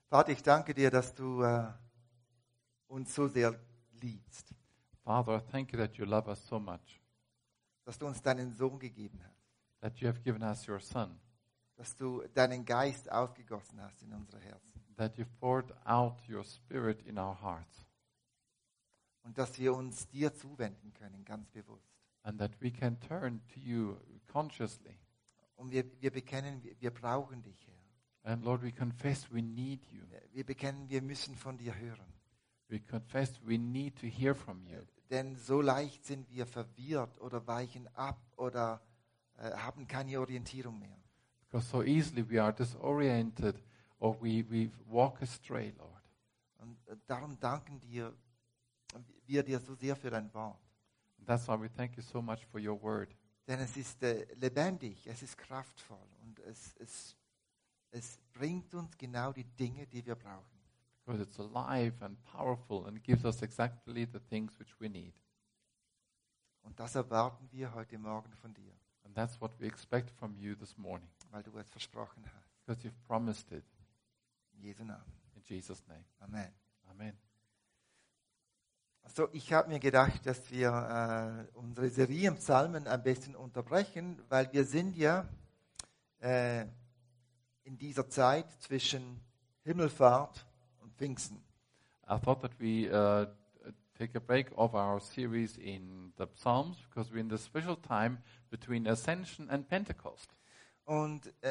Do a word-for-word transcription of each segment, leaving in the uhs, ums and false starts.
Vater, ich danke dir, dass du äh, uns so sehr liebst, Father, I thank you that you love us so much, dass du uns deinen Sohn gegeben hast, that you have given us your Son, dass du deinen Geist ausgegossen hast in unsere Herzen that you poured out your Spirit in our hearts, und dass wir uns dir zuwenden können, ganz bewusst. and that we can turn to you consciously. Und wir, wir bekennen, wir, wir brauchen dich, Herr. And Lord, we confess we need you. Wir bekennen, wir müssen von dir hören. We confess we need to hear from you. Denn so leicht sind wir verwirrt oder weichen ab oder äh, haben keine Orientierung mehr. Because so easily we are disoriented or we, we walk astray, Lord. Und äh, darum danken dir, wir dir so sehr für dein Wort. And that's why we thank you so much for your word. Denn es ist äh, lebendig, es ist kraftvoll und es, es, es bringt uns genau die Dinge, die wir brauchen. Because it's alive and powerful and gives us exactly the things which we need. Und das erwarten wir heute Morgen von dir, And that's what we expect from you this morning. weil du es versprochen hast. Because you've promised it. In Jesu Namen. In Jesus' name. Amen. Amen. Also ich habe mir gedacht, dass wir äh, unsere Serie im Psalmen ein bisschen unterbrechen, weil wir sind ja äh, in dieser Zeit zwischen Himmelfahrt und Pfingsten. I thought that we uh, take a break of our series in the Psalms because we're in the special time between Ascension and Pentecost. Und äh,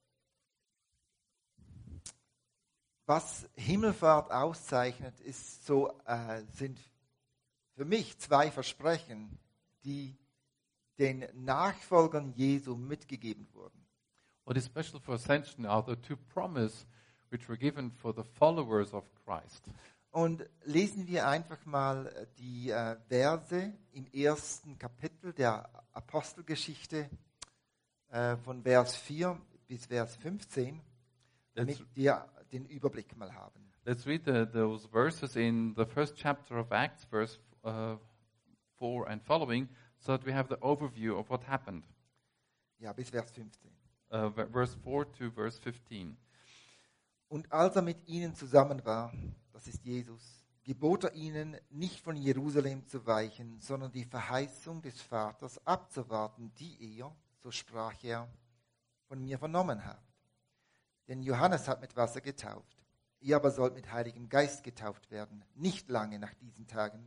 was Himmelfahrt auszeichnet, ist so, äh, sind für mich zwei Versprechen, die den Nachfolgern Jesu mitgegeben wurden. What is special for Ascension are the two promises which were given for the followers of Christ. Und lesen wir einfach mal die äh, Verse im ersten Kapitel der Apostelgeschichte äh, von Vers vier bis Vers fünfzehn, damit Let's, wir den Überblick mal haben. let's read the, those verses in the first chapter of Acts, verse uh, four and following, so that we have the overview of what happened. Ja, bis Vers fünfzehn. Uh, v- verse four to verse fifteen. Und als er mit ihnen zusammen war, das ist Jesus, gebot er ihnen, nicht von Jerusalem zu weichen, sondern die Verheißung des Vaters abzuwarten, die ihr, so sprach er, von mir vernommen habt. Denn Johannes hat mit Wasser getauft, ihr aber sollt mit Heiligem Geist getauft werden, nicht lange nach diesen Tagen.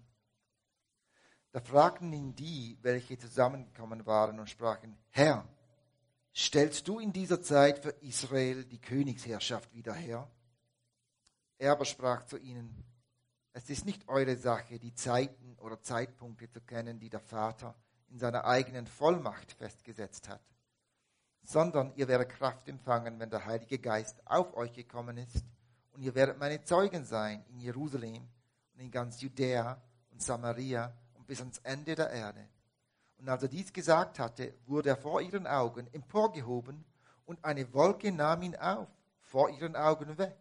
Da fragten ihn die, welche zusammengekommen waren und sprachen, Herr, stellst du in dieser Zeit für Israel die Königsherrschaft wieder her? Er aber sprach zu ihnen, es ist nicht eure Sache, die Zeiten oder Zeitpunkte zu kennen, die der Vater in seiner eigenen Vollmacht festgesetzt hat, sondern ihr werdet Kraft empfangen, wenn der Heilige Geist auf euch gekommen ist, und ihr werdet meine Zeugen sein in Jerusalem und in ganz Judäa und Samaria und bis ans Ende der Erde. Und als er dies gesagt hatte, wurde er vor ihren Augen emporgehoben und eine Wolke nahm ihn auf, vor ihren Augen weg.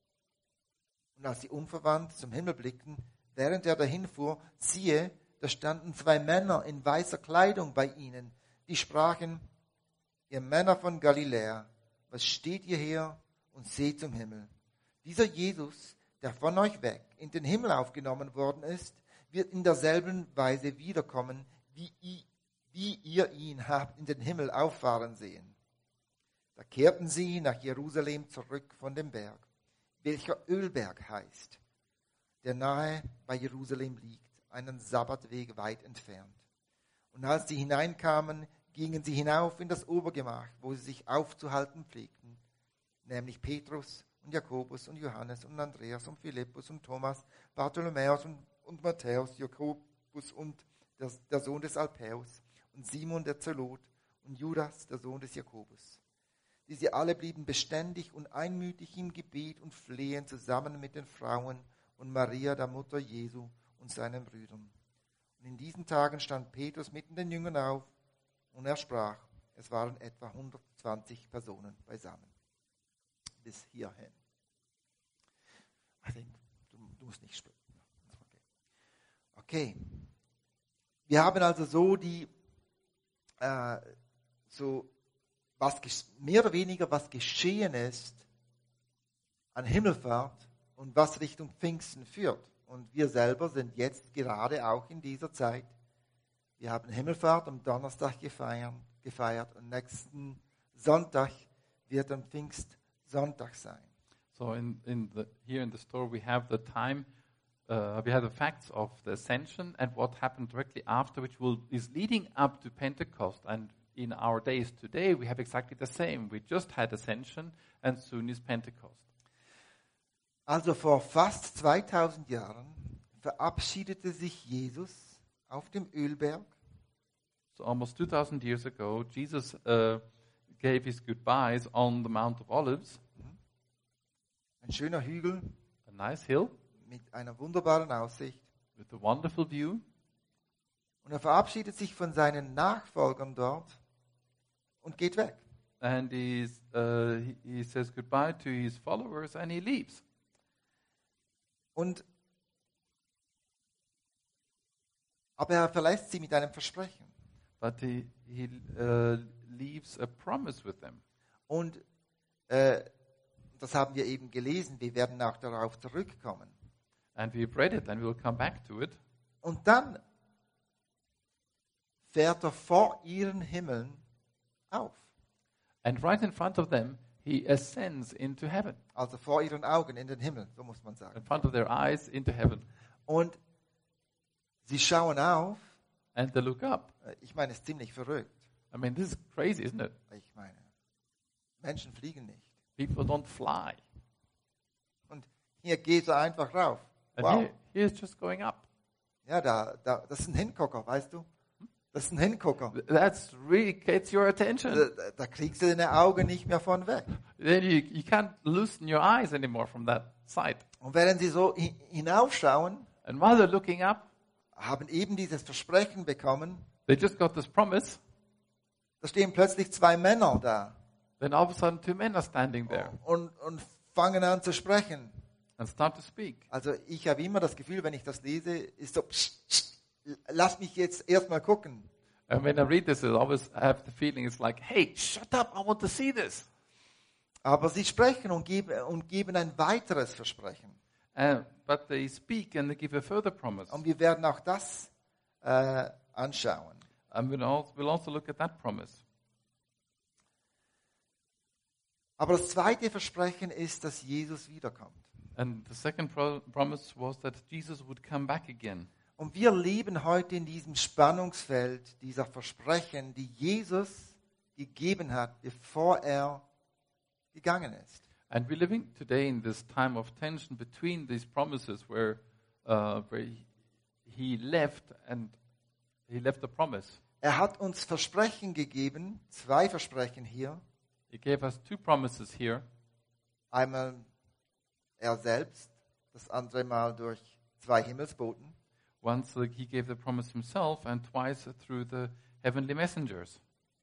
Und als sie unverwandt zum Himmel blickten, während er dahinfuhr, siehe, da standen zwei Männer in weißer Kleidung bei ihnen, die sprachen, ihr Männer von Galiläa, was steht ihr hier und seht zum Himmel? Dieser Jesus, der von euch weg in den Himmel aufgenommen worden ist, wird in derselben Weise wiederkommen, wie ihr, wie ihr ihn habt in den Himmel auffahren sehen. Da kehrten sie nach Jerusalem zurück von dem Berg, welcher Ölberg heißt, der nahe bei Jerusalem liegt, einen Sabbatweg weit entfernt. Und als sie hineinkamen, gingen sie hinauf in das Obergemach, wo sie sich aufzuhalten pflegten, nämlich Petrus und Jakobus und Johannes und Andreas und Philippus und Thomas, Bartholomäus und, und Matthäus, Jakobus und der, der Sohn des Alpäus und Simon der Zelot und Judas, der Sohn des Jakobus. Diese alle blieben beständig und einmütig im Gebet und Flehen zusammen mit den Frauen und Maria, der Mutter Jesu, und seinen Brüdern. Und in diesen Tagen stand Petrus mitten den Jüngern auf und er sprach, es waren etwa hundertzwanzig Personen beisammen. Bis hierhin. Ich denke, du, du musst nicht sprechen. Okay. Okay. Wir haben also so die, äh, so was mehr oder weniger was geschehen ist an Himmelfahrt und was Richtung Pfingsten führt. Und wir selber sind jetzt gerade auch in dieser Zeit. Wir haben Himmelfahrt am Donnerstag gefeiert, gefeiert und nächsten Sonntag wird am Pfingstsonntag sein. So in, in the, here in the store we have the time, uh, we have the facts of the ascension and what happened directly after, which will, is leading up to Pentecost. And in our days today we have exactly the same. We just had ascension and soon is Pentecost. Also vor fast zweitausend Jahren verabschiedete sich Jesus auf dem Ölberg. So almost two thousand years ago, Jesus uh, gave his goodbyes on the Mount of Olives. Ein schöner Hügel A nice hill mit einer wunderbaren Aussicht. with a wonderful view. Und er verabschiedet sich von seinen Nachfolgern dort und geht weg. And he's, uh, he, he says goodbye to his followers and he leaves. Und aber er verlässt sie mit einem Versprechen. But he, he uh, leaves a promise with them. Und äh, das haben wir eben gelesen. Wir werden auch darauf zurückkommen. And we've read it and we'll come back to it. Und dann fährt er vor ihren Himmeln auf. And right in front of them, he ascends into heaven. Also vor ihren Augen in den Himmel, so muss man sagen. In front of their eyes into heaven. Und sie schauen auf. And they look up. Ich meine, es ist ziemlich verrückt. I mean, this is crazy, isn't it? Ich meine, Menschen fliegen nicht. People don't fly. Und hier geht er einfach rauf. And Wow. here, here's just going up. Ja, da, da, das ist ein Hingucker, weißt du? Das ist ein Hingucker. That's really gets your attention. Da, da kriegst du deine Augen nicht mehr von weg. Then you, you can't loosen your eyes anymore from that sight. Und während sie so hi- hinaufschauen, And while they're looking up, haben eben dieses Versprechen bekommen, they just got this promise. da stehen plötzlich zwei Männer da Then all of a sudden, two men are standing there und, und fangen an zu sprechen. and start to speak. Also ich habe immer das Gefühl, wenn ich das lese, ist so, pst, pst, lass mich jetzt erstmal gucken. And when I read this, I always have the feeling it's like, hey, shut up, I want to see this. Aber sie sprechen und geben, und geben ein weiteres Versprechen. Uh, but they speak and they give a further promise. Und wir werden auch das äh, anschauen. And we'll also, we'll also look at that promise. Aber das zweite Versprechen ist, dass Jesus wiederkommt. And the second pro- promise was that Jesus would come back again. Und wir leben heute in diesem Spannungsfeld dieser Versprechen, die Jesus gegeben hat, bevor er gegangen ist. And we're living today in this time of tension between these promises where, uh, where he, he left and he left the promise. Er hat uns Versprechen gegeben, zwei Versprechen hier. He gave us two promises here. Einmal er selbst, das andere Mal durch zwei Himmelsboten. Once uh, he gave the promise himself and twice uh, through the heavenly messengers.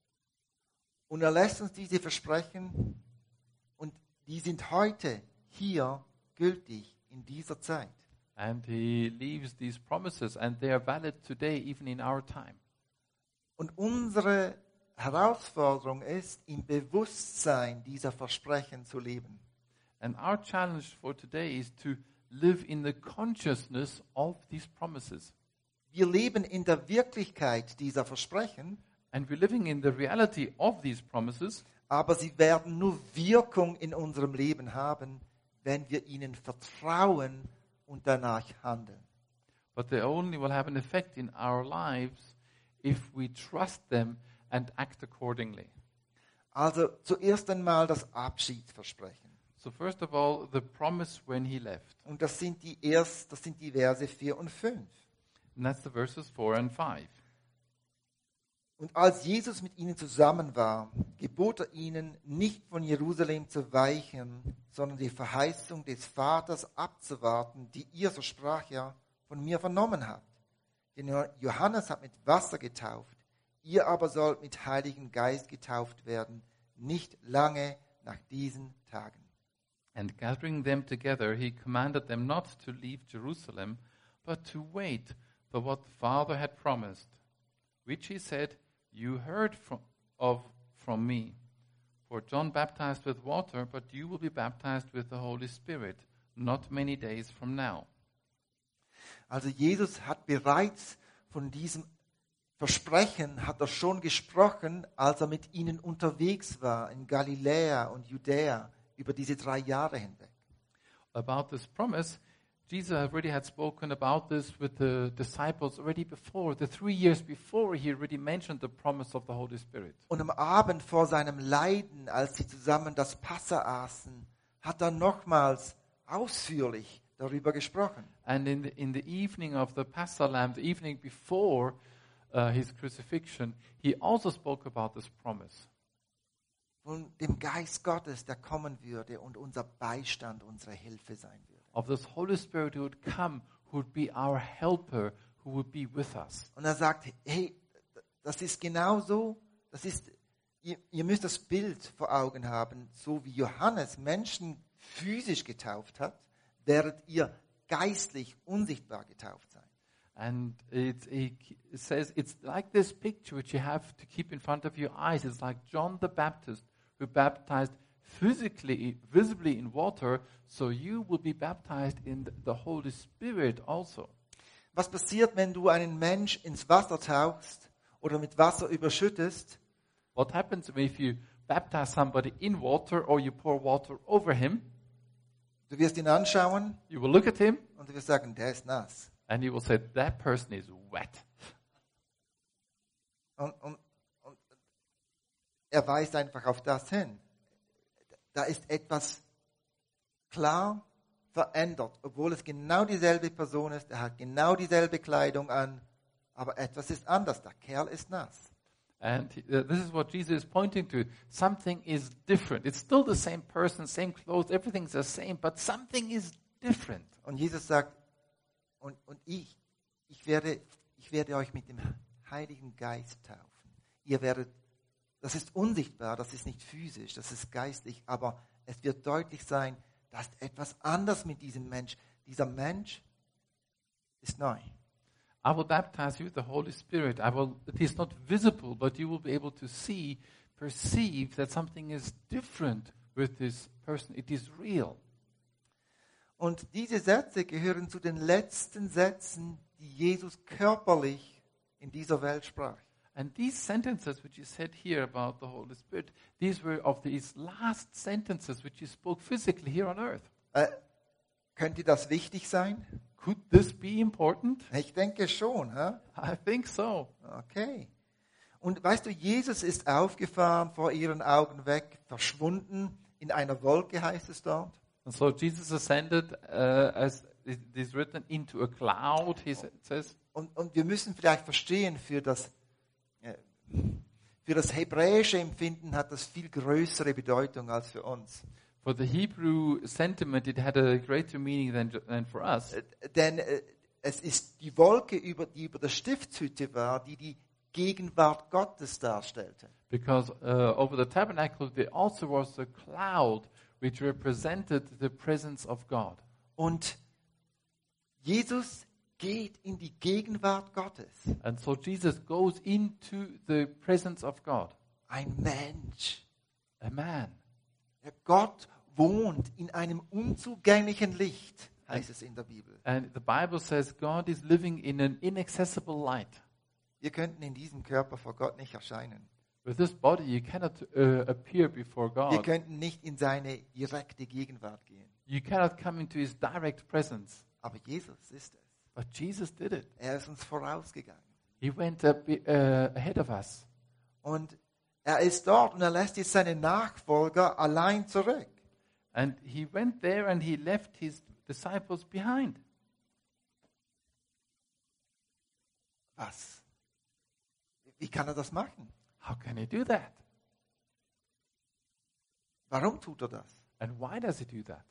Und er lässt uns diese Versprechen und die sind heute hier gültig in dieser Zeit. And he leaves these promises and they are valid today even in our time. Und unsere Herausforderung ist, im Bewusstsein dieser Versprechen zu leben. And our challenge for today is to live in the consciousness of these promises. Wir leben in der Wirklichkeit dieser Versprechen, And we're living in the reality of these promises, aber sie werden nur Wirkung in unserem Leben haben, wenn wir ihnen vertrauen und danach handeln. but they only will have an effect in our lives if we trust them and act accordingly. Also zuerst einmal das Abschiedsversprechen. So first of all, the promise when he left. Und das sind die erst, das sind die Verse vier und fünf. And that's the verses four and five. Und als Jesus mit ihnen zusammen war, gebot er ihnen, nicht von Jerusalem zu weichen, sondern die Verheißung des Vaters abzuwarten, die ihr, so sprach er, von mir vernommen habt. Denn Johannes hat mit Wasser getauft, ihr aber sollt mit Heiligen Geist getauft werden, nicht lange nach diesen Tagen. And gathering them together, he commanded them not to leave Jerusalem, but to wait for what the Father had promised, which he said, you heard from, of from me. For For John baptized with water, but you will be baptized with the Holy Spirit, not many days from now. Also Jesus hat bereits von diesem Versprechen, hat er schon gesprochen, als er mit ihnen unterwegs war in Galiläa und Judäa über diese drei Jahre hinweg. About this promise, Jesus already had spoken about this with the disciples already before. The three years before, he already mentioned the promise of the Holy Spirit. Und am Abend vor seinem Leiden, als sie zusammen das Passa aßen, hat er nochmals ausführlich darüber gesprochen. And in the, in the evening of the Passover lamb, the evening before uh, his crucifixion, he also spoke about this promise. Von dem Geist Gottes, der kommen würde und unser Beistand, unsere Hilfe sein würde. Of this Holy Spirit who would come, who would be our helper, who would be with us. Und er sagt, hey, das ist genau so, das ist, ihr, ihr müsst das Bild vor Augen haben, so wie Johannes Menschen physisch getauft hat, werdet ihr geistlich unsichtbar getauft sein. And it, it, it says, it's like this picture which you have to keep in front of your eyes. It's like John the Baptist who baptized physically, visibly in water, so you will be baptized in the Holy Spirit also. Was passiert, wenn du einen Mensch ins Wasser tauchst oder mit Wasser überschüttest? What happens if you baptize somebody in water or you pour water over him? Du wirst ihn anschauen You will look at him und du wirst sagen, der ist nass. and you will say, that person is wet. Und, und, und er weist einfach auf das hin. Da ist etwas klar verändert, obwohl es genau dieselbe Person ist, er hat genau dieselbe Kleidung an, aber etwas ist anders, der Kerl ist nass. And uh, this is what Jesus is pointing to. Something is different. It's still the same person, same clothes, everything's the same, but something is different. Und Jesus sagt, und, und ich, ich werde, ich werde euch mit dem Heiligen Geist taufen. Ihr werdet, das ist unsichtbar, das ist nicht physisch, das ist geistlich, aber es wird deutlich sein, da ist etwas anders mit diesem Mensch. Dieser Mensch ist neu. I will baptize you with the Holy Spirit. I will, it is not visible, but you will be able to see, perceive that something is different with this person. It is real. Und diese Sätze gehören zu den letzten Sätzen, die Jesus körperlich in dieser Welt sprach. And these sentences which you said here about the Holy Spirit, these were of these last sentences which you spoke physically here on earth. Äh, könnte das wichtig sein? Could this be important? Ich denke schon. Hä? I think so. Okay. Und weißt du, Jesus ist aufgefahren, vor ihren Augen weg, verschwunden, in einer Wolke heißt es dort. And so Jesus ascended, uh, as it is written, into a cloud, he sa- says. Und, und wir müssen vielleicht verstehen, für das, äh, für das hebräische Empfinden hat das viel größere Bedeutung als für uns. For the Hebrew sentiment, it had a greater meaning than, than for us. Äh, denn äh, es ist die Wolke, über, die über der Stiftshütte war, die die Gegenwart Gottes darstellte. Because uh, over the tabernacle, there also was a cloud which represented the presence of God. Und Jesus geht in die Gegenwart Gottes. And so Jesus goes into the presence of God. Ein Mensch. A man. Der Gott wohnt in einem unzugänglichen Licht, heißt es in der Bibel. And the Bible says God is living in an inaccessible light. Wir könnten in diesem Körper vor Gott nicht erscheinen. With this body, you cannot uh, appear before Wir God. könnten nicht in seine direkte Gegenwart gehen. You cannot come into His direct presence. Aber Jesus ist es. But Jesus did it. Er ist uns vorausgegangen. He went up, uh, ahead of us. Und er ist dort und er lässt jetzt seine Nachfolger allein zurück. And He went there and He left His disciples behind. Was? Wie kann er das machen? How can He do that? Warum tut er das? And why does He do that?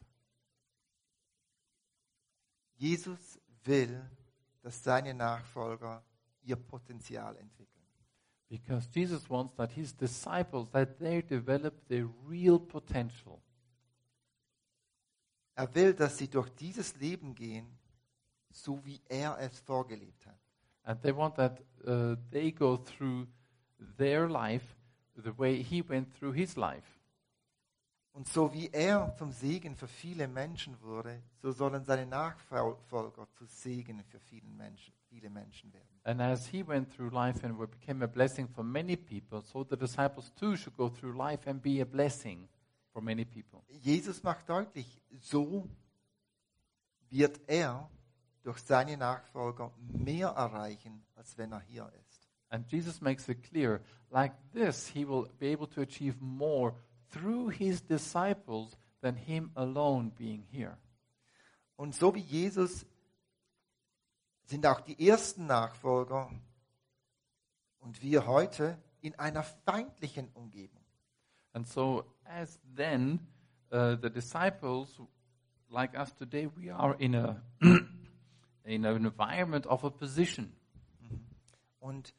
Jesus will, dass seine Nachfolger ihr Potenzial entwickeln. Because Jesus wants that His disciples, that they develop their real potential. Er will, dass sie durch dieses Leben gehen, so wie er es vorgelebt hat. And they want that uh, they go through their life the way He went through His life. Und so wie er zum Segen für viele Menschen wurde, so sollen seine Nachfolger zu Segen für viele Menschen, viele Menschen werden. And as he went through life and became a blessing for many people, so the disciples too should go through life and be a blessing for many people. Jesus macht deutlich, so wird er durch seine Nachfolger mehr erreichen, als wenn er hier ist. And Jesus makes it clear, like this, he will be able to achieve more through his disciples than him alone being here. Und so wie Jesus sind auch die ersten Nachfolger und wir heute in einer feindlichen Umgebung. And so, as then, uh, the disciples, like us today, we are in a in an environment of opposition. Und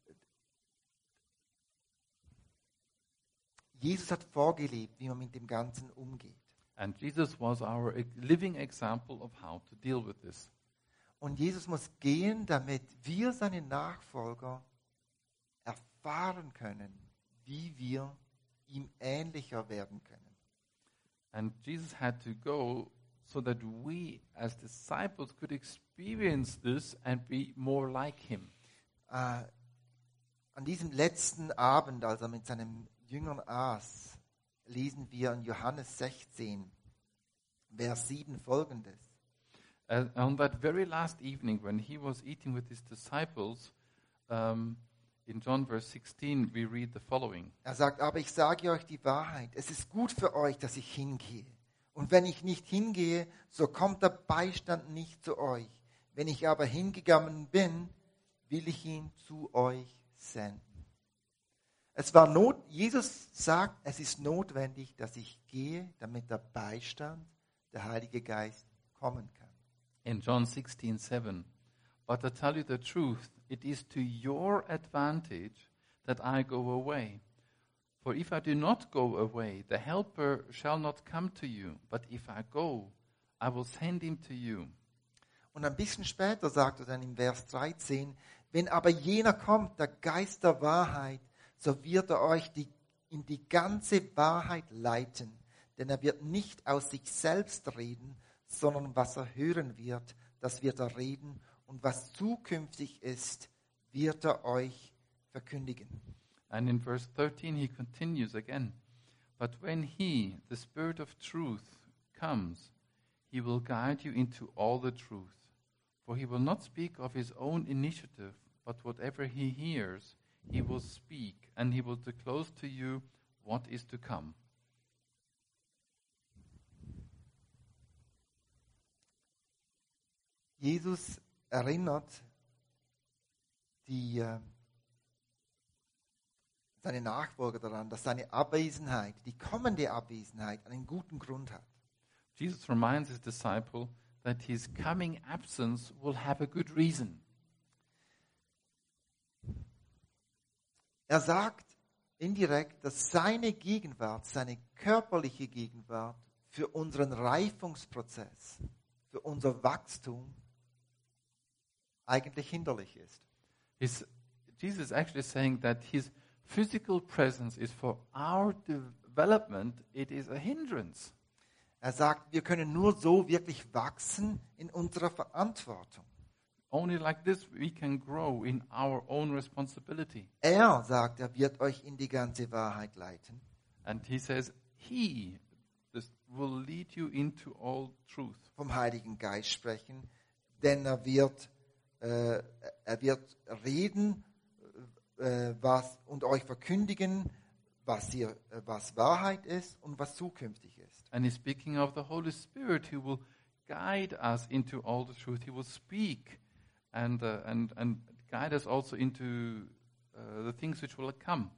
Jesus hat vorgelebt, wie man mit dem Ganzen umgeht. And Jesus was our e- living example of how to deal with this. Und Jesus muss gehen, damit wir seine Nachfolger erfahren können, wie wir ihm ähnlicher werden können. And Jesus had to go so that we as disciples could experience this and be more like him. Äh, an diesem letzten Abend, als er mit seinen Jüngern aß, lesen wir in Johannes sechzehn, Vers sieben folgendes. Uh, on that very last evening when he was eating with his disciples, um, in John verse sixteen we read the following. Er sagt, aber ich sage euch die Wahrheit, es ist gut für euch, dass ich hingehe. Und wenn ich nicht hingehe, so kommt der Beistand nicht zu euch. Wenn ich aber hingegangen bin, will ich ihn zu euch senden. Es war not, Jesus sagt, es ist notwendig, dass ich gehe, damit der Beistand, der Heilige Geist, kommen kann. In John sixteen seven, but to tell you the truth, it is to your advantage that I go away. For if I do not go away, the Helper shall not come to you. But if I go, I will send him to you. Und ein bisschen später sagt er dann im Vers dreizehn, wenn aber jener kommt, der Geist der Wahrheit, so wird er euch die, in die ganze Wahrheit leiten. Denn er wird nicht aus sich selbst reden, sondern was er hören wird, das wird er reden. Und was zukünftig ist, wird er euch verkündigen. And in verse thirteen he continues again. But when he, the Spirit of truth, comes, he will guide you into all the truth. For he will not speak of his own initiative, but whatever he hears, he will speak, and he will disclose to you what is to come. Jesus erinnert die, äh, seine Nachfolger daran, dass seine Abwesenheit, die kommende Abwesenheit, einen guten Grund hat. Jesus reminds his disciple that his coming absence will have a good reason. Er sagt indirekt, dass seine Gegenwart, seine körperliche Gegenwart für unseren Reifungsprozess, für unser Wachstum eigentlich hinderlich ist. His, Jesus is actually saying that his physical presence is for our development, it is a hindrance. Er sagt, wir können nur so wirklich wachsen in unserer Verantwortung. Only like this we can grow in our own responsibility. Er sagt, er wird euch in die ganze Wahrheit leiten. And he says, he this will lead you into all truth. Vom Heiligen Geist sprechen, denn er wird, äh, er wird reden äh, was, und euch verkündigen, was, hier, äh, was Wahrheit ist und was zukünftig ist. And he's speaking of the Holy Spirit who will guide us into all the truth. He will speak and uh, and and guide us also into uh, the things which will come.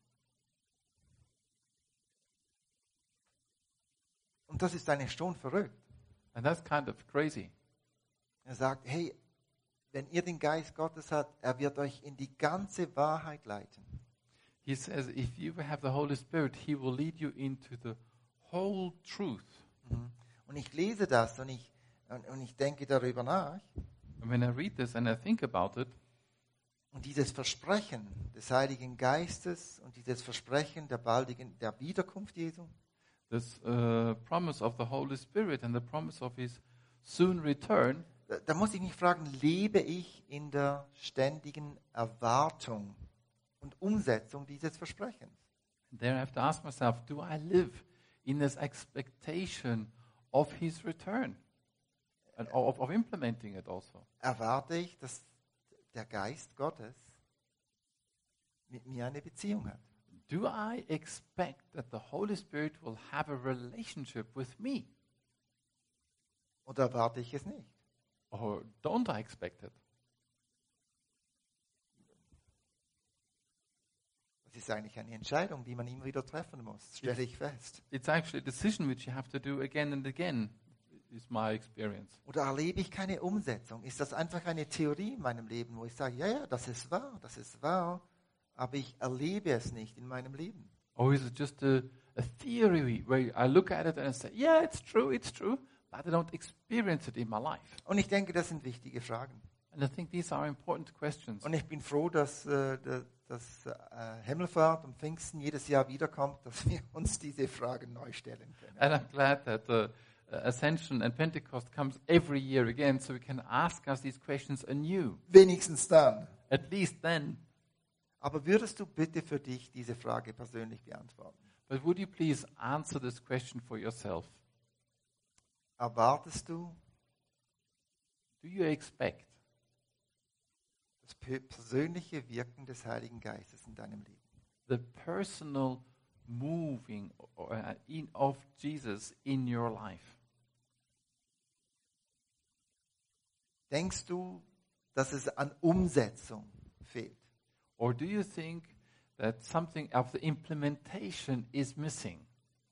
Und das ist eigentlich schon verrückt. And that's kind of crazy. Er sagt, hey, wenn ihr den Geist Gottes habt, er wird euch in die ganze Wahrheit leiten. He says, if you have the Holy Spirit, he will lead you into the whole truth. Mhm. Und ich lese das und ich, und, und ich denke darüber nach. And when I read this and I think about it, Und dieses Versprechen des Heiligen Geistes und dieses Versprechen der baldigen, der Wiederkunft Jesu, this uh, promise of the Holy Spirit and the promise of His soon return, Da, da muss ich mich fragen, lebe ich in der ständigen Erwartung und Umsetzung dieses Versprechens? there I have to ask myself, do I live in this expectation of His return and of, of implementing it also? Erwarte ich, dass der Geist Gottes mit mir eine Beziehung hat? Do I expect that the Holy Spirit will have a relationship with me? Oder erwarte ich es nicht? Or don't I expect it? Das ist eigentlich eine Entscheidung, die man immer wieder treffen muss, stelle ich fest. It's actually a decision which you have to do again and again, is my experience. Oder erlebe ich keine Umsetzung? Ist das einfach eine Theorie in meinem Leben, wo ich sage, ja, ja, das ist wahr, das ist wahr, aber ich erlebe es nicht in meinem Leben? Or is it just a, a theory where I look at it and I say, yeah, it's true, it's true, but I don't experience it in my life? Und ich denke, das sind wichtige Fragen. And I think these are important questions. Und ich bin froh, dass, äh, dass, dass äh, Himmelfahrt und Pfingsten jedes Jahr wiederkommt, dass wir uns diese Fragen neu stellen können. And I'm glad that uh, Ascension and Pentecost comes every year again, so we can ask us these questions anew. Wenigstens dann. At least then. Aber würdest du bitte für dich diese Frage persönlich beantworten? But would you please answer this question for yourself? Erwartest du Do you expect das pe- persönliche Wirken des Heiligen Geistes in deinem Leben? the personal moving or, uh, in, of Jesus in your life? Denkst du, dass es an Umsetzung fehlt? Or do you think that something of the implementation is missing?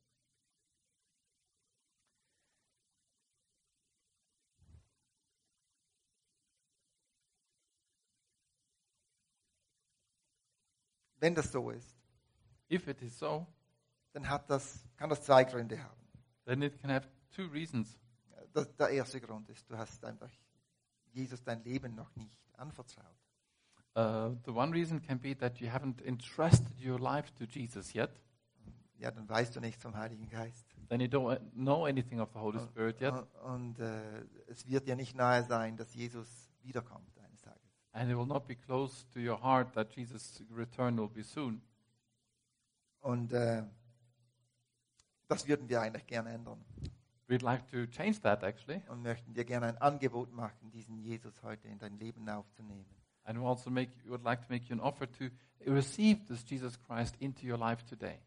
Wenn das so ist, If it is so, dann hat das, kann das zwei Gründe haben. then it can have two reasons. Das, der erste Grund ist, du hast einfach Jesus dein Leben noch nicht anvertraut. Uh, the one reason can be that you haven't entrusted your life to Jesus yet. Ja, dann weißt du nichts vom Heiligen Geist. Then you don't know anything of the Holy Spirit yet. Und, und äh, es wird dir nicht nahe sein, dass Jesus wiederkommt eines Tages. And it will not be close to your heart that Jesus' return will be soon. Und äh, das würden wir eigentlich gerne ändern. We'd like to change that actually. Und möchten dir gerne ein Angebot machen, diesen Jesus heute in dein Leben aufzunehmen. And we also make, we would like to make you an offer to receive this Jesus Christ into your life today.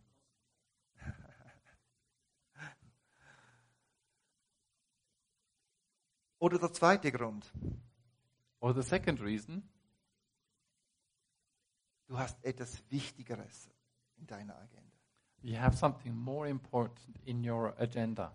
Oder der zweite Grund. Or the second reason, Du hast etwas Wichtigeres in deiner Agenda. you have something more important in your agenda.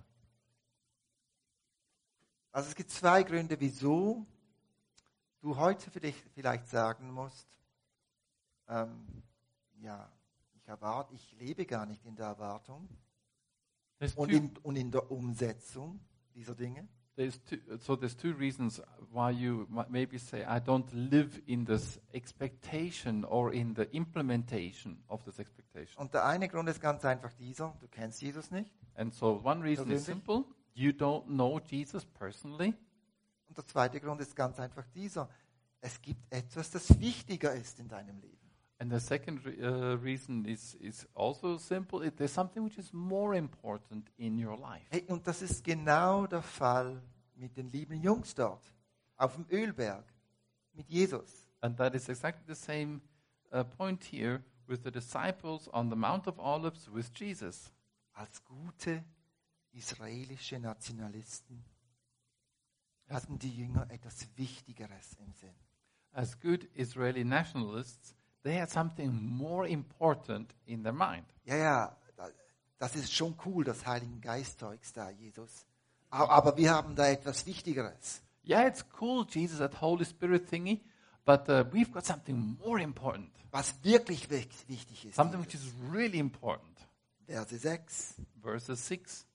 Also es gibt zwei Gründe, wieso du heute für dich vielleicht sagen musst, ähm, ja, ich erwarte, ich lebe gar nicht in der Erwartung There's und two, in, und in der Umsetzung dieser Dinge. there's two, so there's two reasons why you might maybe say, I don't live in this expectation or in the implementation of this expectation. Und der eine Grund ist ganz einfach dieser, du kennst Jesus nicht. And so one reason is Persönlich? simple. You don't know Jesus personally. Und der zweite Grund ist ganz einfach dieser, es gibt etwas, das wichtiger ist in deinem Leben. And the second re- uh, reason is, is also simple. It, there's something which is more important in your life. Hey, und das ist genau der Fall mit den lieben Jungs dort auf dem Ölberg mit Jesus. And that is exactly the same uh, point here with the disciples on the Mount of Olives with Jesus. Als gute israelische Nationalisten hatten die Jünger etwas Wichtigeres im Sinn. As good Israeli nationalists, they had something more important in their mind. Ja, ja, da- das ist schon cool, das Heiligen Geist-Zeugs da, Jesus. A- Aber wir haben da etwas Wichtigeres. Yeah, it's cool, Jesus, that Holy Spirit thingy, but uh, we've got something more important. Was wirklich wich- wichtig ist. Something which Jesus. is really important. Verse sechs. Verses six.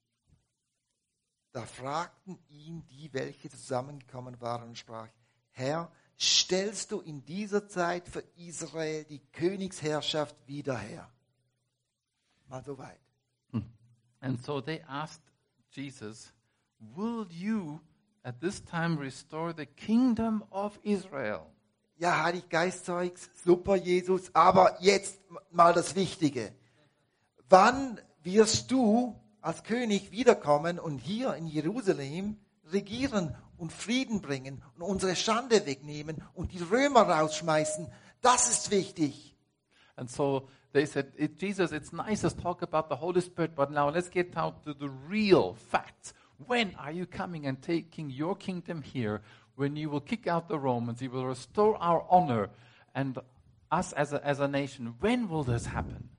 Da fragten ihn die, welche zusammengekommen waren, und sprach, Herr, stellst du in dieser Zeit für Israel die Königsherrschaft wieder her? Mal so weit. Hm. And so they asked Jesus, will you at this time restore the kingdom of Israel? Ja, Heilig Geist Zeugs, super Jesus, aber jetzt mal das Wichtige. Wann wirst du als König wiederkommen und hier in Jerusalem regieren und Frieden bringen und unsere Schande wegnehmen und die Römer rausschmeißen? Das ist wichtig. And so they said, it, Jesus, it's nice to talk about the Holy Spirit, but now let's get down to the real facts. When are you coming and taking your kingdom here? When you will kick out the Romans, you will restore our honor and us as a, as a nation. When will this happen?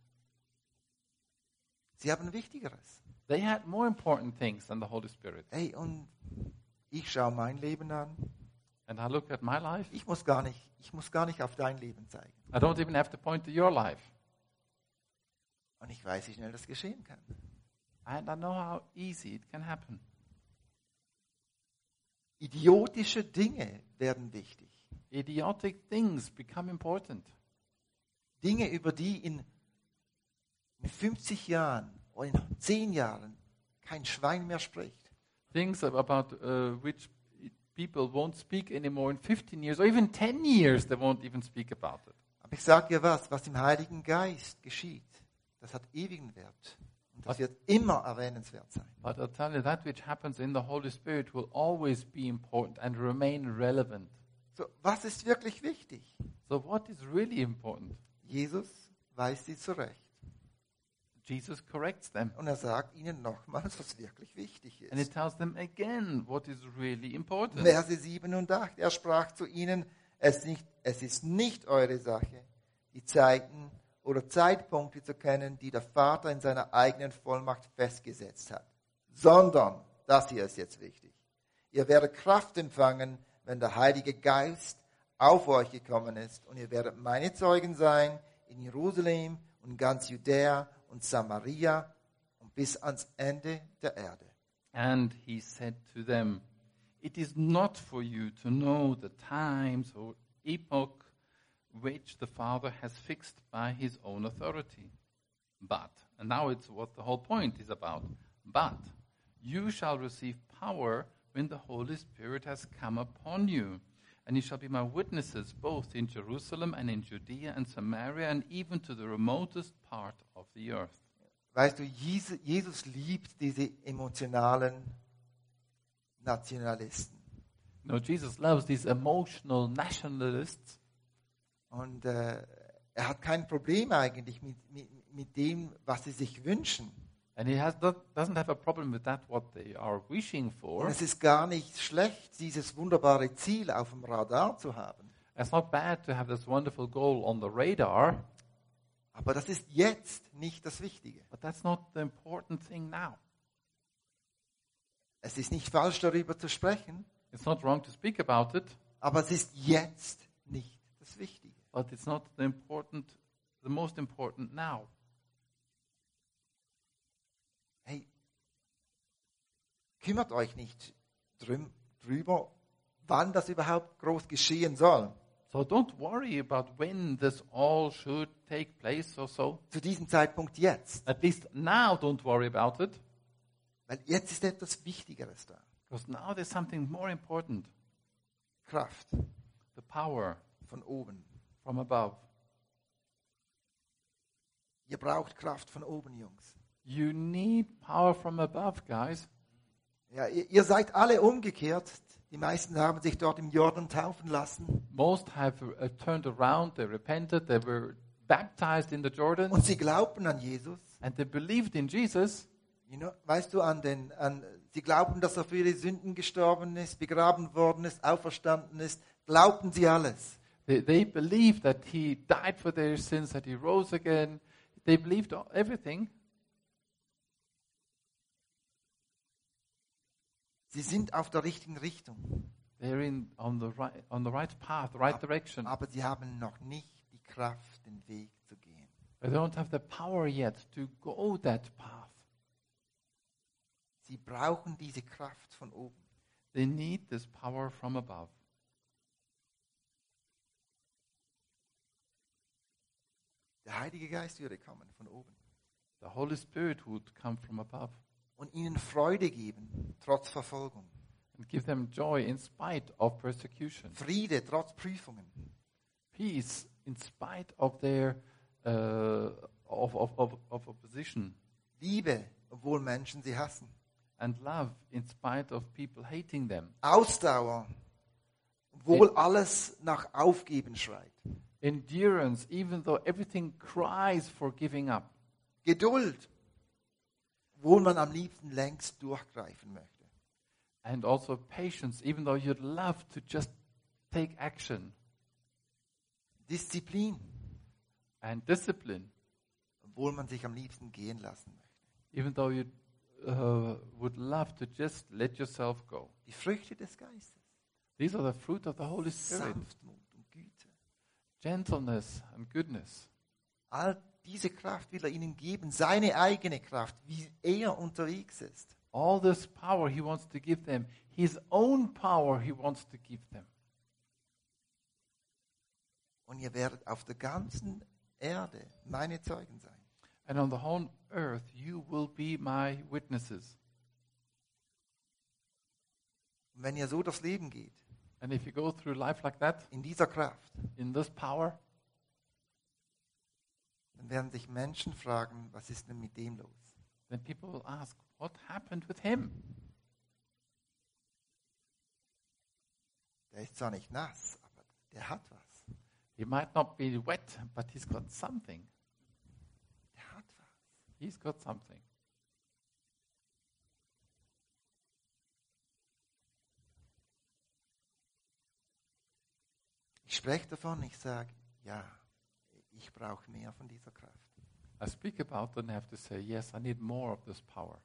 Sie haben Wichtigeres. They had more important things than the Holy Spirit. Hey, und ich schaue mein Leben an. And I look at my life. Ich muss gar nicht, ich muss gar nicht auf dein Leben zeigen. I don't even have to point to your life. Und ich weiß, wie schnell das geschehen kann. And I know how easy it can happen. Idiotische Dinge werden wichtig. Idiotic things become important. Dinge, über die in, in fünfzig Jahren oder in zehn Jahren kein Schwein mehr spricht. Things about uh, which people won't speak anymore in fifteen years or even ten years, they won't even speak about it. Aber ich sage dir was, was im Heiligen Geist geschieht, das hat ewigen Wert. Und das wird immer erwähnenswert sein. But I'll tell you, that which happens in the Holy Spirit will always be important and remain relevant. So, was ist wirklich wichtig? So what is really important? Jesus weist sie zurecht. Jesus corrects them. Und er sagt ihnen nochmals, was wirklich wichtig And he ist. tells them again what is really important. Verse sieben und acht. Er sprach zu ihnen, es, nicht, es ist nicht eure Sache, die Zeiten oder Zeitpunkte zu kennen, die der Vater in seiner eigenen Vollmacht festgesetzt hat. Sondern, das hier ist jetzt wichtig, ihr werdet Kraft empfangen, wenn der Heilige Geist auf euch gekommen ist. Und ihr werdet meine Zeugen sein in Jerusalem und ganz Judäa und Samaria und bis ans Ende der Erde. And he said to them, it is not for you to know the times or epoch which the Father has fixed by his own authority. But, and now it's what the whole point is about, but you shall receive power when the Holy Spirit has come upon you. And you shall be my witnesses both in Jerusalem and in Judea and Samaria and even to the remotest part of the earth. Weißt du, Jesus, Jesus liebt diese emotionalen Nationalisten. No, Jesus loves these emotional nationalists. Und äh, er hat kein Problem eigentlich mit, mit, mit dem, was sie sich wünschen. And he has not, doesn't have a problem with that, what they are wishing Und for. es ist gar nicht schlecht, dieses wunderbare Ziel auf dem Radar zu haben. It's not bad to have this wonderful goal on the radar, Aber das ist jetzt nicht das Wichtige. but that's not the important thing now. Es ist nicht falsch, darüber zu sprechen, It's not wrong to speak about it, aber es ist jetzt nicht das Wichtige. but it's not the important, the most important now. Hey, kümmert euch nicht drü- drüber, wann das überhaupt groß geschehen soll. So don't worry about when this all should take place or so. Zu diesem Zeitpunkt jetzt. At least now don't worry about it, Weil jetzt ist etwas Wichtigeres da. because now there's something more important. Kraft The power von oben. from above. Ihr braucht Kraft von oben, Jungs. You need power from above, guys. Ja, ihr, ihr seid alle umgekehrt. Die meisten haben sich dort im Jordan taufen lassen. Most have uh, turned around, they repented, they were baptized in the Jordan, Und sie glaubten an Jesus. and they believed in Jesus. You know, weißt du, an den, an, sie glaubten, dass er für ihre Sünden gestorben ist, begraben worden ist, auferstanden ist. Glaubten sie alles. They, they believed that he died for their sins, that he rose again. They believed all- everything. Sie sind auf der richtigen Richtung. They're in on the right on the right path, the right direction. Aber sie haben noch nicht die Kraft, den Weg zu gehen. They don't have the power yet to go that path. Sie brauchen diese Kraft von oben. They need this power from above. Der Heilige Geist würde kommen von oben. the Holy Spirit would come from above und ihnen Freude geben, trotz Verfolgung. and give them joy in spite of persecution, Friede, trotz Prüfungen. peace in spite of their uh, of, of, of, of opposition, Liebe, obwohl Menschen sie hassen. and love in spite of people hating them, Ausdauer, obwohl alles nach Aufgeben schreit. endurance even though everything cries for giving up, Geduld, obwohl man am liebsten längst durchgreifen möchte. and also patience even though you'd love to just take action, Disziplin, and discipline obwohl man sich am liebsten gehen lassen möchte. even though you uh, would love to just let yourself go. Die Früchte des Geistes, These are the fruit of the Holy Spirit, Sanftmut und Güte. gentleness and goodness. All diese Kraft will er ihnen geben, seine eigene Kraft, wie er unterwegs ist. All this power he wants to give them, his own power he wants to give them. Und ihr werdet auf der ganzen Erde meine Zeugen sein. And on the whole earth you will be my witnesses. Und wenn ihr so durchs Leben geht, And if you go through life like that, in dieser Kraft, in this power, dann werden sich Menschen fragen, was ist denn mit dem los? then people will ask, what happened with him? Der ist zwar nicht nass, aber der hat was. He might not be wet, but he's got something. Der hat was. He's got something. Ich spreche davon, ich sage, ja, ich brauche mehr von dieser Kraft. I speak about it and have to say, yes, I need more of this power.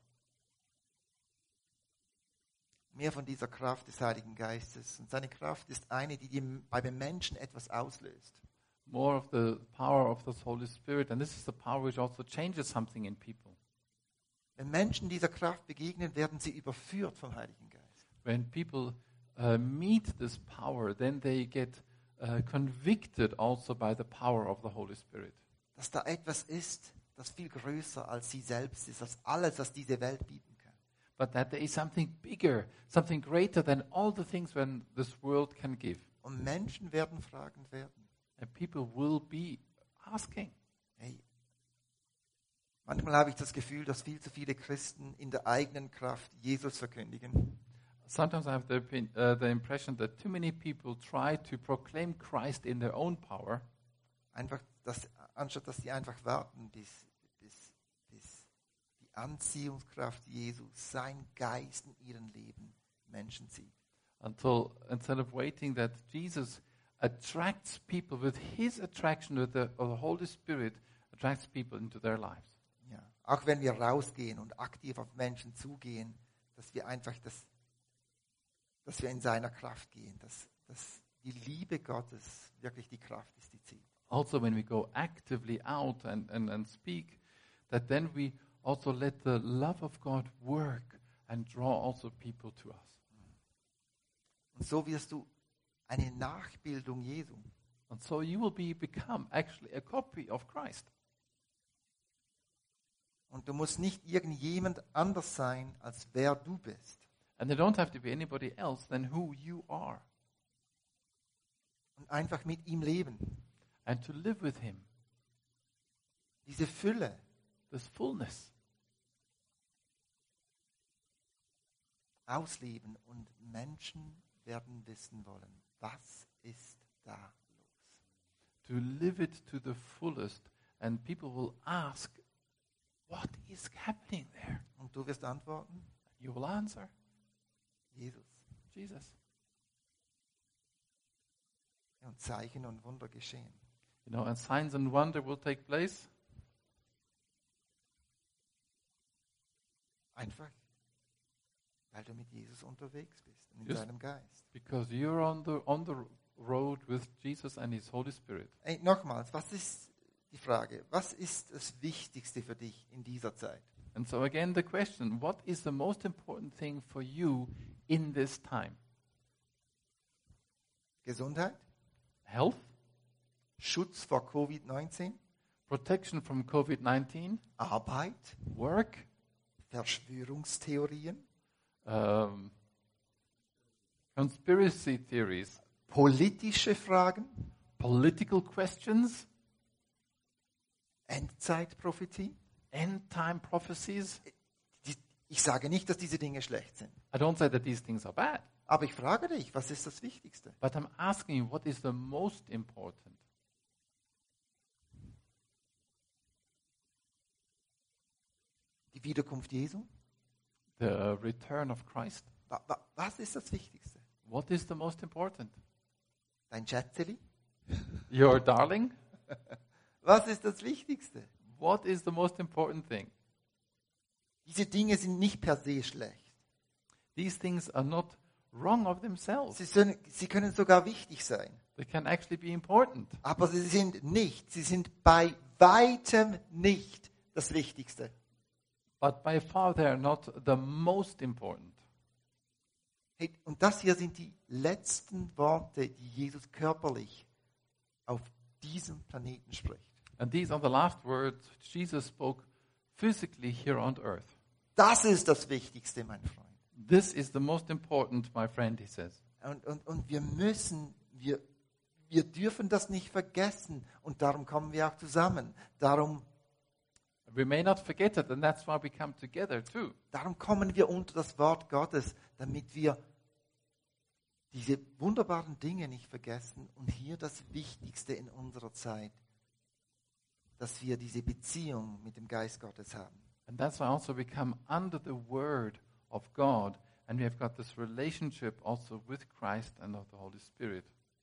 Mehr von dieser Kraft des Heiligen Geistes. Und seine Kraft ist eine, die dem, bei den Menschen etwas auslöst. More of the power of the Holy Spirit. And this is the power which also changes something in people. Wenn Menschen dieser Kraft begegnen, werden sie überführt vom Heiligen Geist. When people uh, meet this power, then they get uh, convicted also by the power of the Holy Spirit. Dass da etwas ist, das viel größer als sie selbst ist, als alles, was diese Welt bieten kann. But that there is something bigger, something greater than all the things when this world can give. Und Menschen werden fragend werden. And people will be asking. Hey, manchmal habe ich das Gefühl, dass viel zu viele Christen in der eigenen Kraft Jesus verkündigen. Sometimes I have the, opin- uh, the impression that too many people try to proclaim Christ in their own power, Einfach, dass, anstatt dass sie einfach warten, bis, bis, bis die Anziehungskraft Jesus, sein Geist in ihrem Leben Menschen zieht. until instead of waiting that Jesus attracts people with his attraction, with the, of the Holy Spirit, attracts people into their lives. Ja. Auch wenn wir rausgehen und aktiv auf Menschen zugehen, dass wir einfach das, dass wir in seiner Kraft gehen, dass, dass die Liebe Gottes wirklich die Kraft ist, die zieht. Also when we go actively out and, and, and speak, that then we also let the love of God work and draw also people to us. Und so wirst du eine Nachbildung Jesu. And so you will be become actually a copy of Christ. Und du musst nicht irgendjemand anders sein, als wer du bist. And they don't have to be anybody else than who you are. Und einfach mit ihm leben. And to live with him, Diese Fülle, this fullness, ausleben und Menschen werden wissen wollen, was ist da los? to live it to the fullest, and people will ask, what is happening there? Und du wirst antworten, You will answer, Jesus. Jesus. Und Zeichen und Wunder geschehen. You know, and signs and wonder will take place. Einfach, weil du mit Jesus unterwegs bist und in Just- seinem Geist. Because you're on the on the road with Jesus and his Holy Spirit. Ey, nochmals, was ist die Frage? Was ist das Wichtigste für dich in dieser Zeit? And so again the question, what is the most important thing for you in this time? Gesundheit? Health, Schutz vor Covid neunzehn? protection from COVID nineteen, Arbeit, work, Verschwörungstheorien, um, conspiracy theories, politische Fragen, political questions, Endzeitprophetie. end-time prophecies. Die- Ich sage nicht, dass diese Dinge schlecht sind. I don't say that these things are bad, Aber ich frage dich, was ist das Wichtigste? but I'm asking you, what is the most important? Die Wiederkunft Jesu? The return of Christ? Wa- wa- Was ist das Wichtigste? What is the most important? Dein Schätzeli? Your darling? Was ist das Wichtigste? What is the most important thing? Diese Dinge sind nicht per se schlecht. These things are not wrong of themselves. Sie, sind, sie können sogar wichtig sein. They can actually be important. Aber sie sind nicht, sie sind bei weitem nicht das Wichtigste. But by far they are not the most important. Hey, und das hier sind die letzten Worte, die Jesus körperlich auf diesem Planeten spricht. And these are the last words Jesus spoke physically here on earth. Das ist das Wichtigste, mein Freund. This is the most important, my friend, he says. Und, und, und wir müssen, wir, wir dürfen das nicht vergessen. Und darum kommen wir auch zusammen. Darum, We may not forget it, and that's why we come together too. darum kommen wir unter das Wort Gottes, damit wir diese wunderbaren Dinge nicht vergessen. Und hier das Wichtigste in unserer Zeit, dass wir diese Beziehung mit dem Geist Gottes haben. And that's why also we come under the word of God, and we have got this relationship also with Christ and of the Holy Spirit.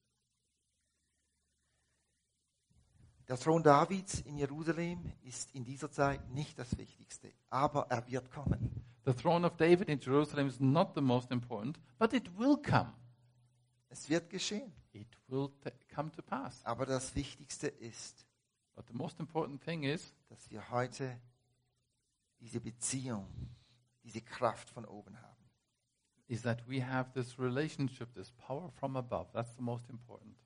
Der Thron Davids in Jerusalem ist in dieser Zeit nicht das Wichtigste, aber er wird kommen. The throne of David in Jerusalem is not the most important, but it will come. Es wird geschehen. It will t- come to pass. Aber das Wichtigste ist, But the most important thing is dass wir heute diese Beziehung, diese Kraft von oben haben. is that we have this relationship, this power from above. That's the most important.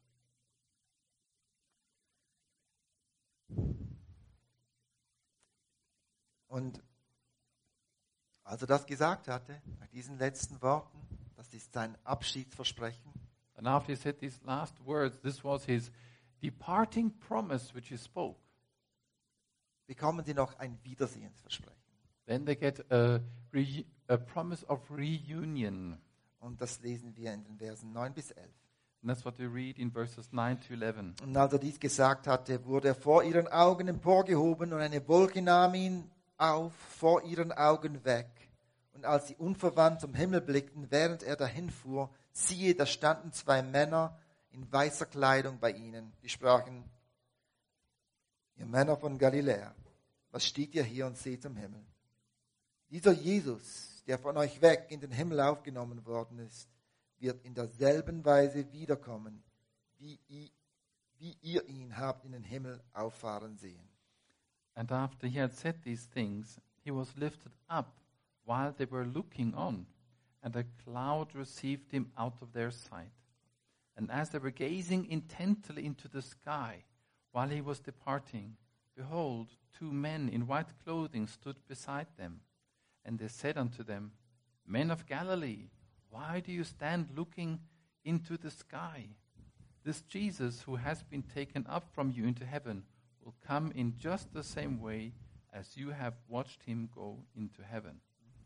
Und als er das gesagt hatte, nach diesen letzten Worten, das ist sein Abschiedsversprechen, And after he said these last words, this was his departing promise which he spoke. bekommen sie noch ein Wiedersehensversprechen. Then they get a, re- a promise of reunion. Und das lesen wir in den Versen neun bis elf. And that's what we read in verses nine to eleven. Und als er dies gesagt hatte, wurde er vor ihren Augen emporgehoben und eine Wolke nahm ihn auf, vor ihren Augen weg. Und als sie unverwandt zum Himmel blickten, während er dahinfuhr, siehe, da standen zwei Männer in weißer Kleidung bei ihnen. Die sprachen, ihr Männer von Galiläa, was steht ihr hier und seht zum Himmel? Dieser Jesus, der von euch weg in den Himmel aufgenommen worden ist, wird in derselben Weise wiederkommen, wie ihr, wie ihr ihn habt in den Himmel auffahren sehen. And after he had said these things, he was lifted up while they were looking on, and a cloud received him out of their sight. And as they were gazing intently into the sky while he was departing, behold, two men in white clothing stood beside them. And they said unto them, Men of Galilee, why do you stand looking into the sky? This Jesus who has been taken up from you into heaven will come in just the same way as you have watched him go into heaven.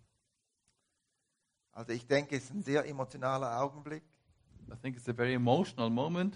Also ich denke, es ist ein sehr emotionaler Augenblick. I think it's a very emotional moment.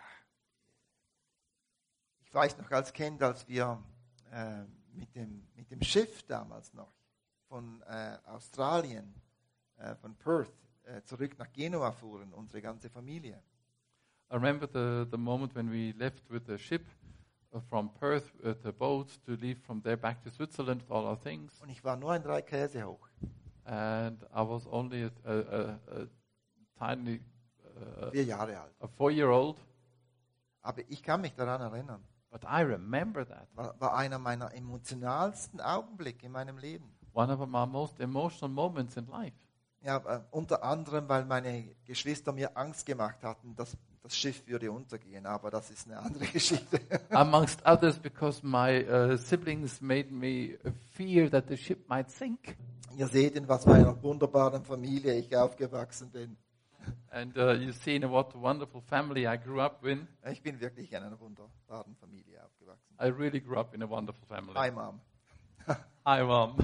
Ich weiß noch als Kind, als wir äh, mit, dem, mit dem Schiff damals noch von äh, Australien, äh, von Perth, äh, zurück nach Genua fuhren, unsere ganze Familie. I remember the, the moment when we left with the ship uh, from Perth, uh, the boat, to leave from there back to Switzerland with all our things. Und ich war nur ein drei Käse hoch. And I was only a, a, a, a tiny, uh, Vier Jahre alt. a four-year-old. Aber ich kann mich daran erinnern. But I remember that. War, war einer meiner emotionalsten Augenblicke in meinem Leben. One of my most emotional moments in life. Ja, äh, unter anderem, weil meine Geschwister mir Angst gemacht hatten, dass das Schiff würde untergehen, aber das ist eine andere Geschichte. Amongst others, because my uh, siblings made me fear that the ship might sink. Ihr seht, in was für einer wunderbaren Familie ich aufgewachsen bin. And uh, you see in what a wonderful family I grew up in. Ich bin wirklich in einer wunderbaren Familie aufgewachsen. I really grew up in a wonderful family. Hi, Mom. Hi, Mom.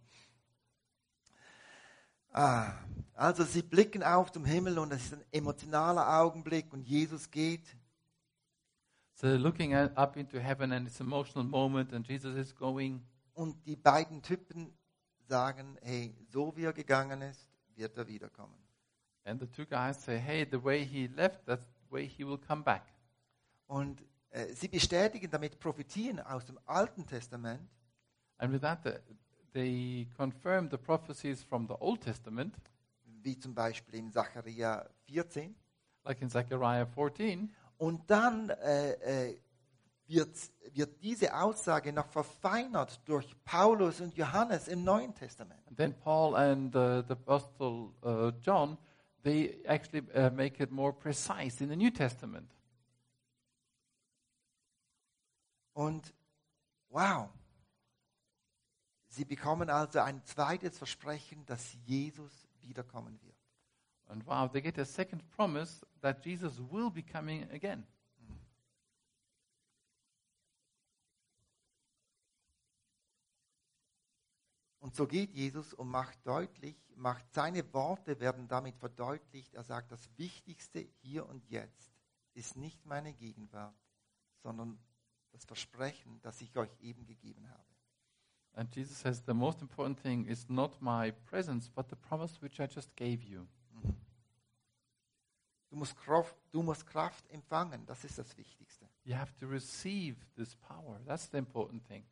Ah, also sie blicken auf zum Himmel und es ist ein emotionaler Augenblick und Jesus geht. So looking at, up into heaven and it's an emotional moment and Jesus is going. Und die beiden Typen sagen, hey, so wie er gegangen ist, wird er wiederkommen. And the two guys say, hey, the way he left, that's the way he will come back. Und äh, sie bestätigen damit Prophetien aus dem Alten Testament. And with that, the, they confirm the prophecies from the Old Testament, Wie zum Beispiel in Sacharja vierzehn. like in Zechariah fourteen. Und dann äh, äh, wird, wird diese Aussage noch verfeinert durch Paulus und Johannes im Neuen Testament. And then Paul and uh, the Apostle uh, John, they actually uh, make it more precise in the New Testament. Und wow, sie bekommen also ein zweites Versprechen, dass Jesus wiederkommen wird. And wow, they get a second promise that Jesus will be coming again. Und so geht Jesus und macht deutlich, macht seine Worte werden damit verdeutlicht. Er sagt, das Wichtigste hier und jetzt ist nicht meine Gegenwart, sondern das Versprechen, das ich euch eben gegeben habe. And Jesus says the most important thing is not my presence, but the promise which I just gave you. Mhm. Du musst Kraft, du musst Kraft empfangen, das ist das Wichtigste. You have to receive this power. That's the important thing.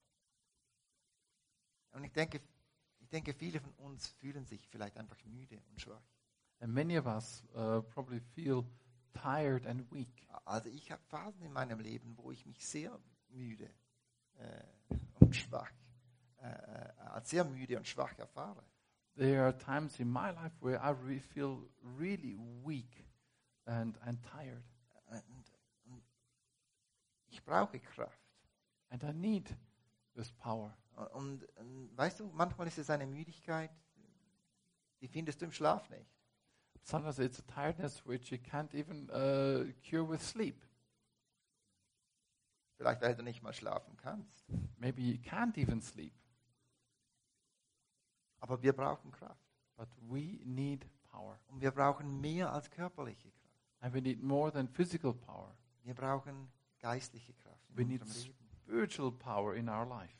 Und ich denke, ich denke, viele von uns fühlen sich vielleicht einfach müde und schwach. And many of us uh, probably feel tired and weak. Also ich habe Phasen in meinem Leben, wo ich mich sehr müde äh, und schwach, äh, als sehr müde und schwach erfahre. There are times in my life where I really feel really weak and, and tired. Und, und ich brauche Kraft. And I need this power. Und, und weißt du, manchmal ist es eine Müdigkeit, die findest du im Schlaf nicht. Sometimes it's a tiredness which you can't even uh, cure with sleep. Vielleicht, weil du nicht mal schlafen kannst. Maybe you can't even sleep. Aber wir brauchen Kraft. But we need power. Und wir brauchen mehr als körperliche Kraft. And we need more than physical power. Wir brauchen geistliche Kraft in We need unserem Leben. spiritual power in our life.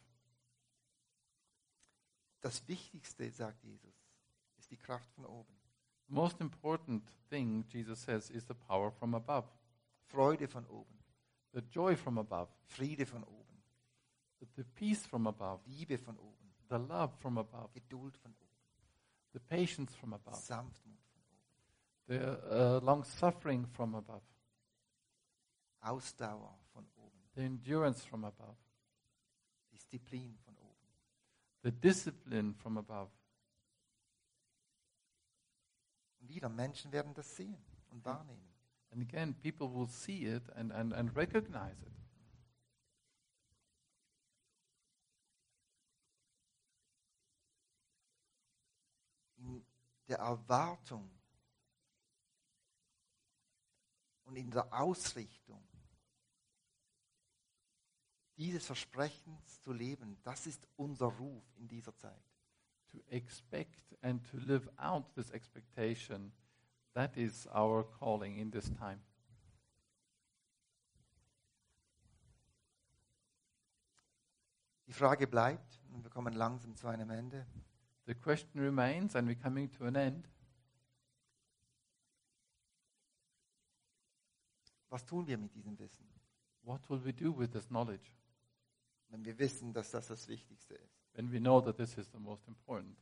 Das Wichtigste, sagt Jesus, ist die Kraft von oben. The most important thing, Jesus says, is the power from above. Freude von oben, The joy from above. Friede von oben, The, the peace from above. Liebe von oben, The love from above. Geduld von oben, The patience from above. Sanftmut von oben, The uh, long suffering from above. Ausdauer von oben, The endurance from above. Disziplin von oben. The discipline from above. Und wieder, Menschen werden das sehen und wahrnehmen. And again, people will see it and, and, and recognize it. In der Erwartung und in der Ausrichtung dieses Versprechens zu leben, das ist unser Ruf in dieser Zeit. To expect and to live out this expectation, that is our calling in this time. Die Frage bleibt, und wir kommen langsam zu einem Ende, The question remains, and we're coming to an end. was tun wir mit diesem Wissen, What will we do with this knowledge wenn wir wissen, dass das das Wichtigste ist? when we know that this is the most important?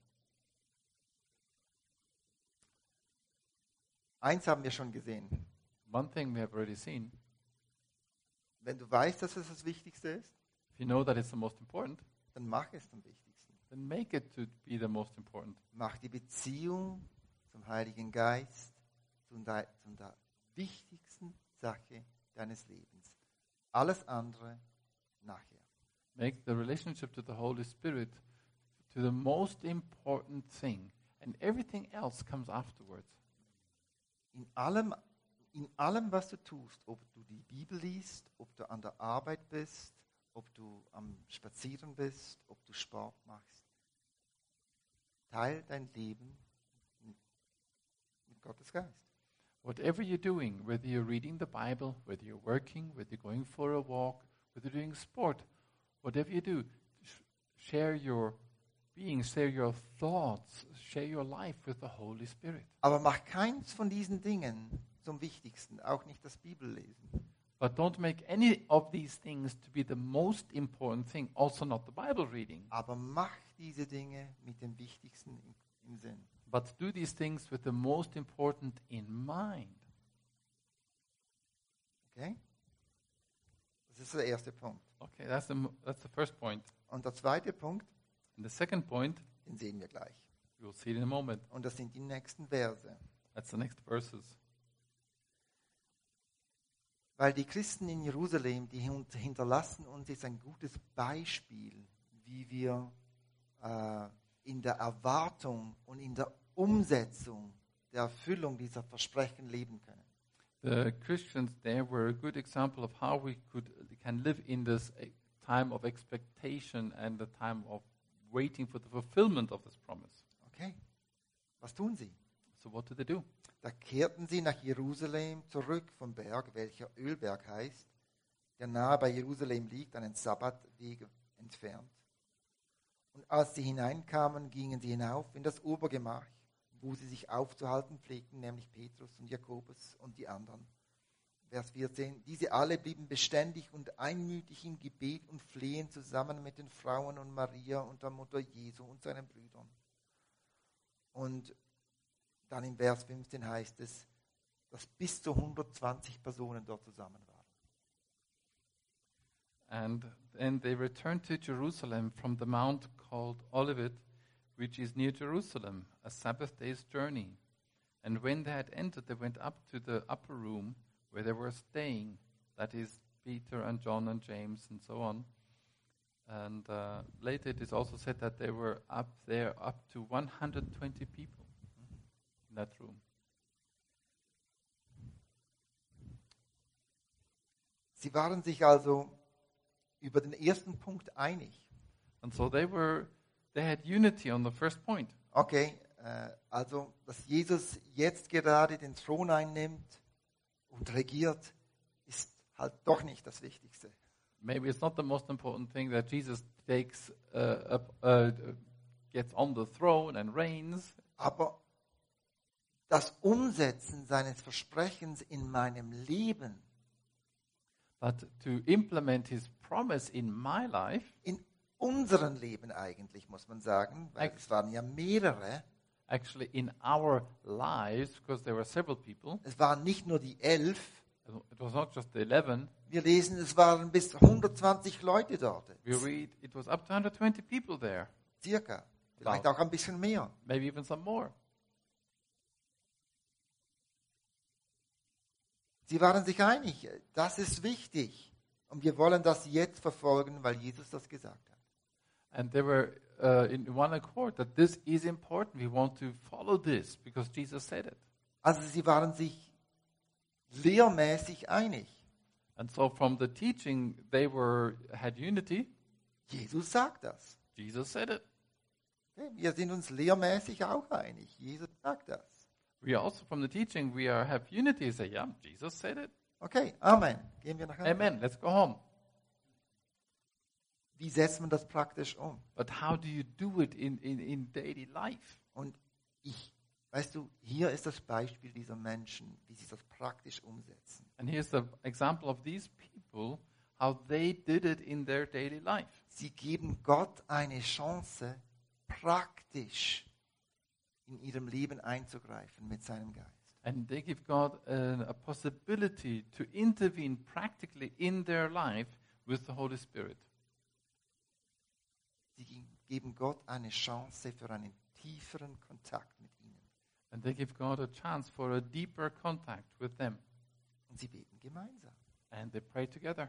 Eins haben wir schon gesehen. One thing we have already seen, Wenn du weißt, dass es das Wichtigste ist, if you know that it's the most important, dann mach es zum Wichtigsten. then make it to be the most important. Mach die Beziehung zum Heiligen Geist zum, zum der wichtigsten Sache deines Lebens. Alles andere nachher. Make the relationship to the Holy Spirit to the most important thing, and everything else comes afterwards. In allem, in allem, was du tust, ob du die Bibel liest, ob du an der Arbeit bist, ob du am Spazieren bist, ob du Sport machst, teil dein Leben mit, mit Gottes Geist. Whatever you're doing, whether you're reading the Bible, whether you're working, whether you're going for a walk, whether you're doing sport, whatever you do, sh- share your being, share your thoughts, share your life with the Holy Spirit. Aber mach keins von diesen Dingen zum Wichtigsten, auch nicht das Bibellesen. But don't make any of these things to be the most important thing, also not the Bible reading. Aber mach diese Dinge mit dem Wichtigsten im, im Sinn. But do these things with the most important in mind. Okay? Das ist der erste Punkt. Okay, that's the, m- that's the first point. Und der zweite Punkt, And the second point, den sehen wir gleich. we'll see it in a moment. Und das sind die nächsten Verse. That's the next verses. Weil die Christen in Jerusalem, die hin- hinterlassen uns jetzt ein gutes Beispiel, wie wir äh, in der Erwartung und in der Umsetzung der Erfüllung dieser Versprechen leben können. The Christians there were a good example of how we could can live in this eh, time of expectation and the time of waiting for the fulfillment of this promise. Okay, was tun sie? So what did they do? Da kehrten sie nach Jerusalem zurück vom Berg, welcher Ölberg heißt, der nahe bei Jerusalem liegt, einen Sabbatweg entfernt. Und als sie hineinkamen, gingen sie hinauf in das Obergemach, wo sie sich aufzuhalten pflegten, nämlich Petrus und Jakobus und die anderen. Vers vierzehn. Diese alle blieben beständig und einmütig im Gebet und Flehen zusammen mit den Frauen und Maria und der Mutter Jesu und seinen Brüdern. Und dann im Vers fünfzehn heißt es, dass bis zu hundertzwanzig Personen dort zusammen waren. And then they returned to Jerusalem from the mount called Olivet, which is near Jerusalem, a Sabbath day's journey. And when they had entered, they went up to the upper room where they were staying, that is Peter and John and James and so on. And uh, later it is also said that they were up there up to one hundred twenty people in that room. Sie waren sich also über den ersten Punkt einig. And so they were, they had unity on the first point. Okay, äh, also dass Jesus jetzt gerade den Thron einnimmt und regiert, ist halt doch nicht das Wichtigste. Maybe it's not the most important thing that Jesus takes uh, up, uh, gets on the throne and reigns, Aber das Umsetzen seines Versprechens in meinem Leben, but to implement his promise in my life, in unserem Leben eigentlich, muss man sagen, weil es waren ja mehrere, actually in our lives, because there were several people, es waren nicht nur die elf, it was not just the eleven, wir lesen, es waren bis hundertzwanzig Leute dort, we read it was up to one hundred twenty people there, circa, vielleicht Wow. auch ein bisschen mehr. maybe even some more. Sie waren sich einig, das ist wichtig und wir wollen das jetzt verfolgen, weil Jesus das gesagt hat. And they were uh, in one accord that this is important. We want to follow this because Jesus said it. Also sie waren sich lehrmäßig einig. And so from the teaching, they were had unity. Jesus sagt das. Jesus said it. Okay, wir sind uns lehrmäßig auch einig. Jesus sagt das. We also from the teaching we are have unity. Say, yeah, Jesus said it. Okay, Amen. Gehen wir nach Hause. Amen. Let's go home. Wie setzt man das praktisch um? But how do you do it in, in, in daily life? Und ich, weißt du, hier ist das Beispiel dieser Menschen, wie sie das praktisch umsetzen. And here's the example of these people, how they did it in their daily life. Sie geben Gott eine Chance, praktisch in ihrem Leben einzugreifen mit seinem Geist. And they give God a, a possibility to intervene practically in their life with the Holy Spirit. Sie geben Gott eine Chance für einen tieferen Kontakt mit ihnen. And they give God a chance for a deeper contact with them. Und sie beten gemeinsam. And they pray together.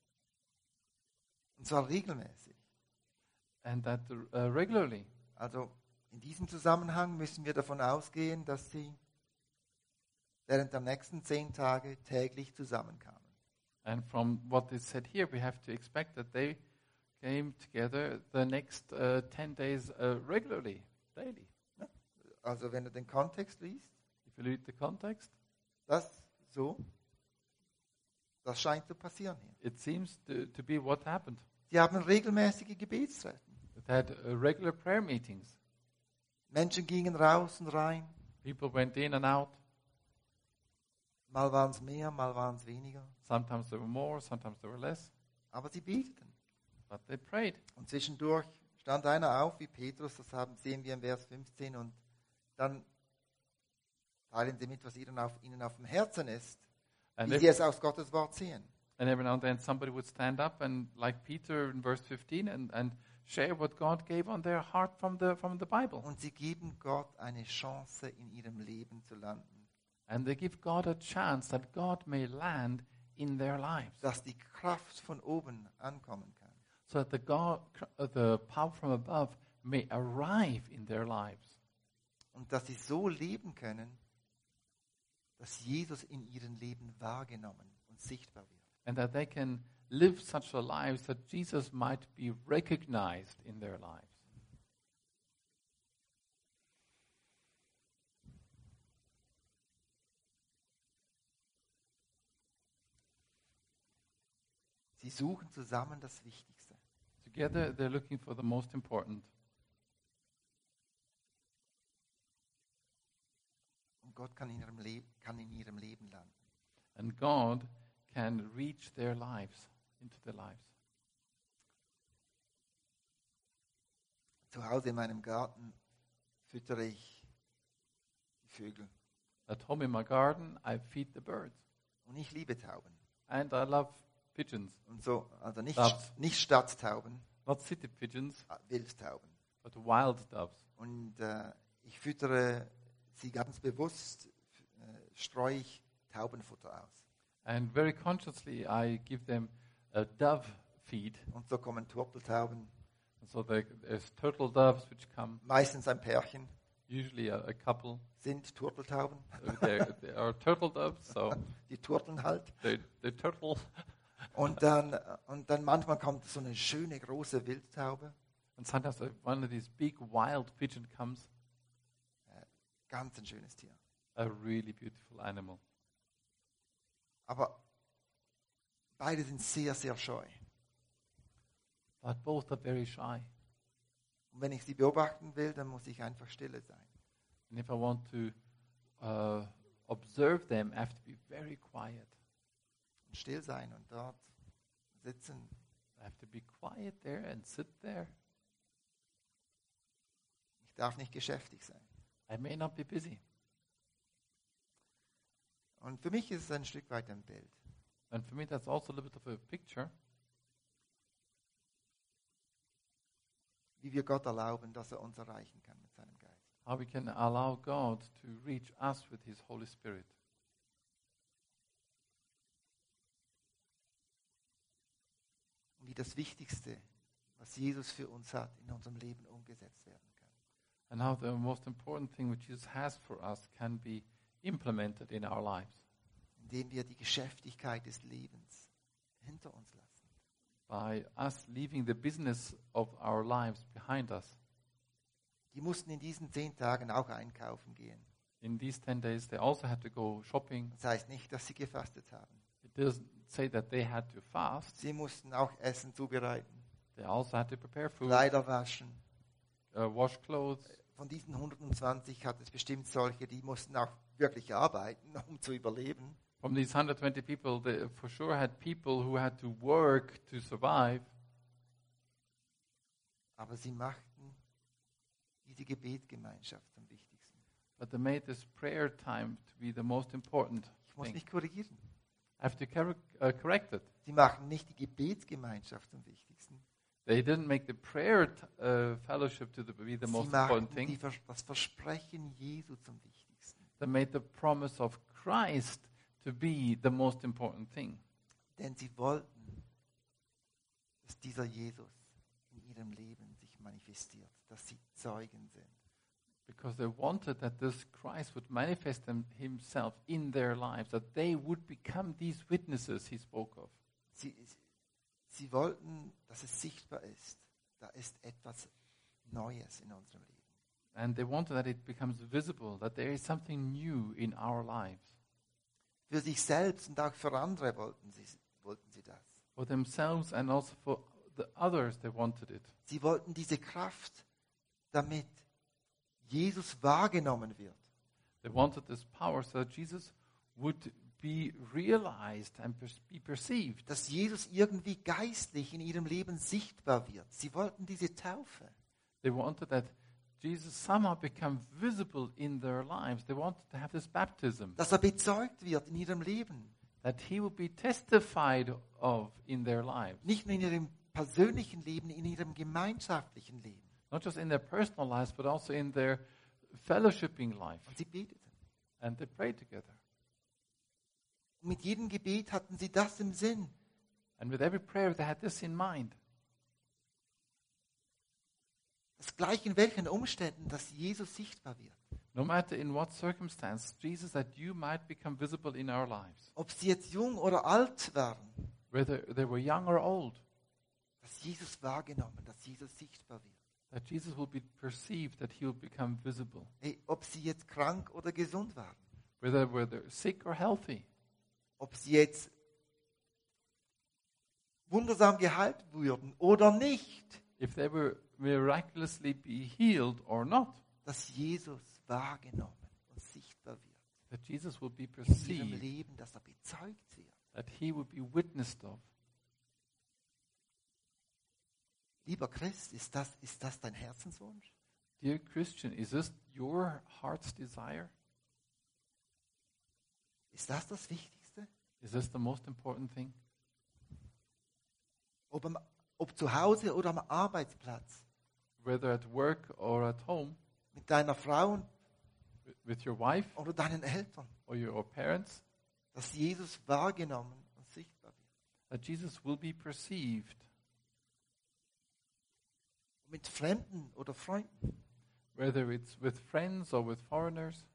Und zwar regelmäßig. And that uh, regularly. Also in diesem Zusammenhang müssen wir davon ausgehen, dass sie während der nächsten zehn Tage täglich zusammenkamen. And from what is said here, we have to expect that they came together the next uh, ten days uh, regularly, daily. Also wenn du den Kontext liest, If you read the context, das so, das scheint zu passieren hier. it seems to, to be what happened. Sie haben regelmäßige Gebetstreffen. They had uh, regular prayer meetings. Menschen gingen raus und rein. People went in and out. Mal waren es mehr, mal waren es weniger. Sometimes there were more, sometimes there were less. Aber sie beteten. But they prayed. Und zwischendurch stand einer auf, wie Petrus, das haben, sehen wir im Vers fünfzehn, und dann teilen sie mit, was ihnen auf, ihnen auf dem Herzen ist, And, wie if, sie es aus Gottes Wort sehen. and every now and then somebody would stand up and, like Peter in verse fifteen, and, and share what God gave on their heart from the, from the Bible. Und sie geben Gott eine Chance, in ihrem Leben zu landen. And they give God a chance that God may land in their lives. Dass die Kraft von oben ankommen kann. So that the, God, uh, the power from above may arrive in their lives. Und dass sie so leben können, dass Jesus in ihrem Leben wahrgenommen und sichtbar wird. And that they can live such a life that Jesus might be recognized in their lives. Sie suchen zusammen das Wichtigste. Together they're looking for the most important. Und Gott kann in ihrem, Le- kann in ihrem Leben landen. And God can reach their lives, into their lives. Zu Hause in meinem Garten füttere ich die Vögel. At home in my garden, I feed the birds. Und ich liebe Tauben. And I love pigeons. Und so, also nicht, Doves. nicht Stadttauben, Not city pigeons, ah, Wildtauben. but wild doves. Und äh, ich füttere sie ganz bewusst, äh, streue ich Taubenfutter aus. And very consciously, I give them a dove feed. Und so kommen Turteltauben, And so there- there's turtle doves which come, meistens ein Pärchen, usually a, a couple. sind Turteltauben. Uh, they're- they are turtle doves, so Die turteln halt. they they turtle. Und dann, und dann manchmal kommt so eine schöne große Wildtaube. And sometimes uh, one of these big wild pigeon comes, Ganz ein schönes Tier. a really beautiful animal. Aber beide sind sehr, sehr scheu. But both are very shy. Und wenn ich sie beobachten will, dann muss ich einfach stille sein. And if I want to uh, observe them, I have to be very quiet. Und still sein und dort sitzen. I have to be quiet there and sit there. Ich darf nicht geschäftig sein. I may not be busy. Und für mich ist es ein Stück weit ein Bild. And for me, that's also a little bit of a picture Wie wir Gott erlauben, dass er uns erreichen kann mit seinem Geist. how we can allow God to reach us with His Holy Spirit. Und wie das Wichtigste, was Jesus für uns hat, in unserem Leben umgesetzt werden kann. And how the most important thing which Jesus has for us can be implemented in our lives. Indem wir die Geschäftigkeit des Lebens hinter uns lassen. By us leaving the business of our lives behind us. Die mussten in diesen zehn Tagen auch einkaufen gehen. In these ten days, they also had to go shopping. Das heißt nicht, dass sie gefastet haben. It doesn't say that they had to fast. Sie mussten auch Essen zubereiten, They also had to prepare food, Kleider waschen. uh, wash clothes. Von diesen hundertzwanzig hat es bestimmt solche, die mussten auch wirklich arbeiten, um zu überleben. From these one hundred twenty people, they for sure had people who had to work to survive. Aber sie machten diese Gebetsgemeinschaft zum Wichtigsten. But they made this prayer time to be the most important Ich muss thing. mich korrigieren. I have to cor- uh, correct it. Sie machen nicht die Gebetsgemeinschaft zum Wichtigsten. They didn't make the prayer t- uh, fellowship to the, be the Sie most machen important die, thing. Vers- das Versprechen Jesu zum Wichtigsten. They made the promise of Christ to be the most important thing. Denn sie wollten, dass dieser Jesus in ihrem Leben sich manifestiert, dass sie Zeugen sind. Because they wanted that this Christ would manifest them, himself in their lives, that they would become these witnesses he spoke of. Sie, sie wollten, dass es sichtbar ist. Da ist etwas Neues in unserem Leben. And they wanted that it becomes visible, that there is something new in our lives. Für sich selbst und auch für andere wollten sie, wollten sie das. For themselves and also for the others, they wanted it. Sie wollten diese Kraft, damit Jesus wahrgenommen wird. They wanted this power so that Jesus would be realized and per- be perceived. Dass Jesus irgendwie geistlich in ihrem Leben sichtbar wird. Sie wollten diese Taufe. They wanted that Jesus somehow become visible in their lives. They wanted to have this baptism, Dass er bezeugt wird in ihrem Leben. that he would be testified of in their lives. Nicht nur in ihrem persönlichen Leben, in ihrem gemeinschaftlichen Leben. Not just in their personal lives, but also in their fellowshipping life. Und sie beteten. And they prayed together. Und mit jedem Gebet hatten sie das im Sinn. And with every prayer, they had this in mind. Das gleich in welchen Umständen, dass Jesus sichtbar wird. No matter in what circumstance, Jesus, that you might become visible in our lives. Ob sie jetzt jung oder alt waren, Whether they were young or old, dass Jesus wahrgenommen, dass Jesus sichtbar wird. that Jesus will be perceived, that he will become visible. Hey, ob sie jetzt krank oder gesund waren. Whether, whether sick or healthy, Ob sie jetzt wundersam geheilt wurden oder nicht. if they were miraculously be healed or not, Dass Jesus wahrgenommen und sichtbar wird. that Jesus will be In ihrem perceived, Leben, dass er bezeugt wird. that he will be witnessed of. Lieber Christ, ist das, ist das dein Herzenswunsch? Dear Christian, is this your heart's desire? Ist das das Wichtigste? Is this the most important thing? Ob, am, ob zu Hause oder am Arbeitsplatz, Whether at work or at home, mit deiner Frau wi- with your wife oder deinen Eltern, or your parents, dass Jesus wahrgenommen und sichtbar wird. that Jesus will be perceived, Mit Fremden oder Freunden, whether it's with friends or with foreigners.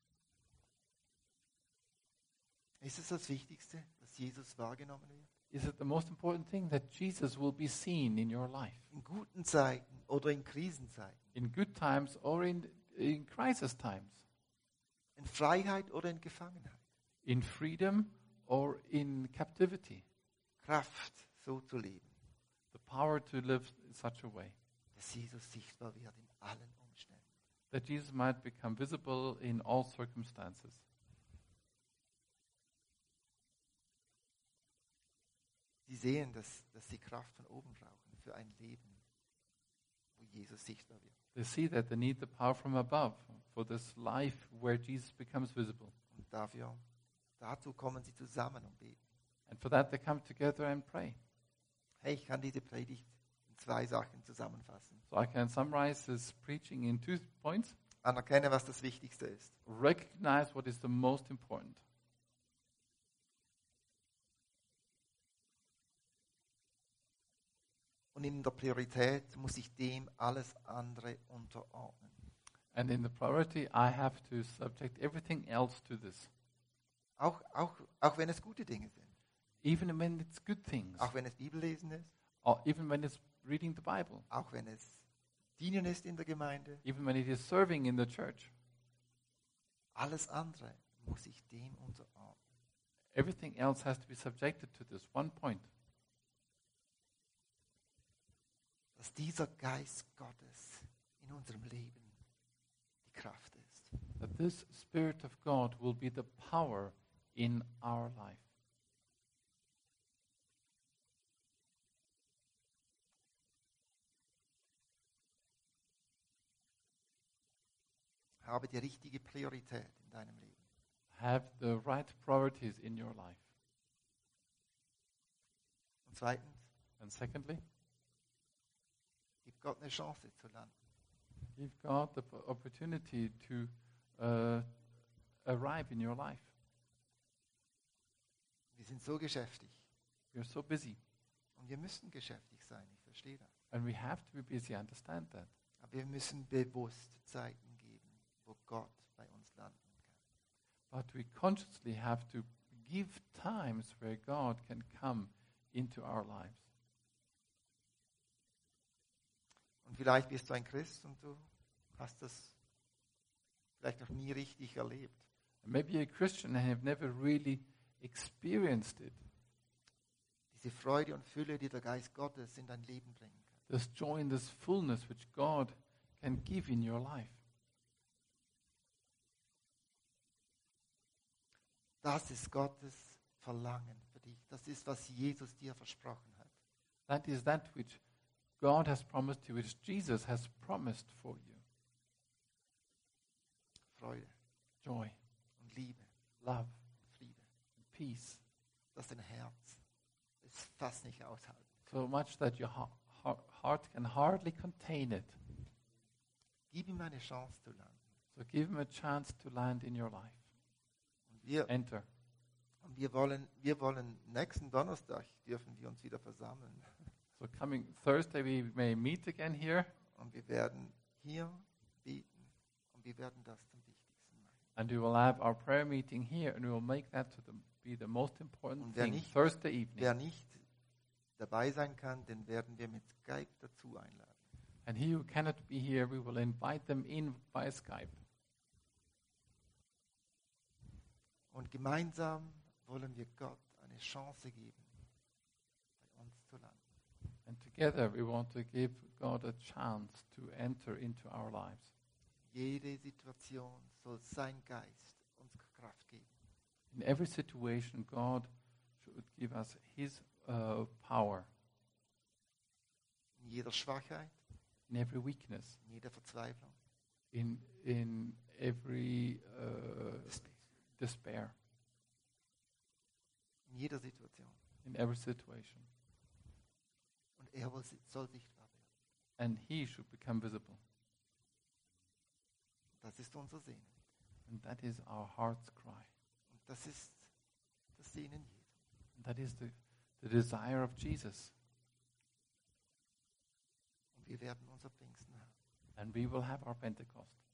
ist es das Wichtigste, dass Jesus wahrgenommen wird? Is it the most important thing that Jesus will be seen in your life? In guten Zeiten oder in Krisenzeiten, In good times or in, in crisis times? in Freiheit oder in Gefangenheit. In freedom or in captivity? Kraft, so zu leben, The power to live in such a way dass Jesus sichtbar wird in allen Umständen. that Jesus might become visible in all circumstances. Sie sehen, dass, dass sie Kraft von oben brauchen für ein Leben, wo Jesus sichtbar wird. They see that they need the power from above for this life where Jesus becomes visible. Und dafür, dazu kommen sie zusammen und beten. And for that they come together and pray. Hey, ich kann diese Predigt in zwei Sachen zusammenfassen. So I can summarize this preaching in two points. Anerkenne, was das Wichtigste ist. Recognize what is the most important. Und in der Priorität muss ich dem alles andere unterordnen. And in the priority, I have to subject everything else to this. Auch, auch, auch wenn es gute Dinge sind. Even when it's good things. Auch wenn es Bibellesen ist. Or even when it's reading the Bible. Auch wenn es Dienen ist in der Gemeinde. Even when it is serving in the church. Alles andere muss ich dem unterordnen. Everything else has to be subjected to this one point. Dass dieser Geist Gottes in unserem Leben die Kraft ist. That this Spirit of God will be the power in our life. Habe die richtige Priorität in deinem Leben. Have the right priorities in your life. Und zweitens, And secondly, gib Gott eine Chance zu landen. give God the p- opportunity to uh, arrive in your life. Wir sind so geschäftig. We're so busy. Und wir müssen geschäftig sein, ich verstehe das. And we have to be busy, I understand that. Aber wir müssen bewusst Zeiten geben, wo Gott bei uns landen kann. But we consciously have to give times where God can come into our lives. Und vielleicht bist du ein Christ und du hast das vielleicht noch nie richtig erlebt. And maybe you're a Christian and have never really experienced it. Diese Freude und Fülle, die der Geist Gottes in dein Leben bringen kann. This joy and this fullness which God can give in your life. Das ist Gottes Verlangen für dich. Das ist, was Jesus dir versprochen hat. That is that which God has promised you, which Jesus has promised for you. Freude Joy, und Liebe love, und Friede. peace. Dass dein Herz es fast nicht aushalten kann. So much that your ha- ha- heart can hardly contain it. Gib ihm eine Chance zu landen. So give him a chance to land in your life. Und wir, Enter. und wir, wollen, wir wollen nächsten Donnerstag dürfen wir uns wieder versammeln. So coming Thursday we may meet again here, Und wir werden hier beten. Und wir werden das zum Wichtigsten machen. and we will have our prayer meeting here, and we will make that to the, be the most important Und wer thing, nicht- Thursday evening. Wer nicht dabei sein kann, den werden wir mit Skype dazu einladen. And he who cannot be here, we will invite them in by Skype. Und gemeinsam wollen wir Gott eine Chance geben, bei uns zu landen. And together we want to give God a chance to enter into our lives. Jede Situation soll sein Geist uns Kraft geben. In every situation, God should give us His uh, power. In jeder Schwachheit, In every weakness, in jeder Verzweiflung, in in every uh, Despair. despair, in jeder Situation. in every situation. Und er will- soll sichtbar werden. And He should become visible. Das ist unser Sehnen. And that is our heart's cry. Und das ist das Sehnen Jesu. And that is the, the desire of Jesus. Und wir werden unser Pfingsten haben. And we will have our Pentecost.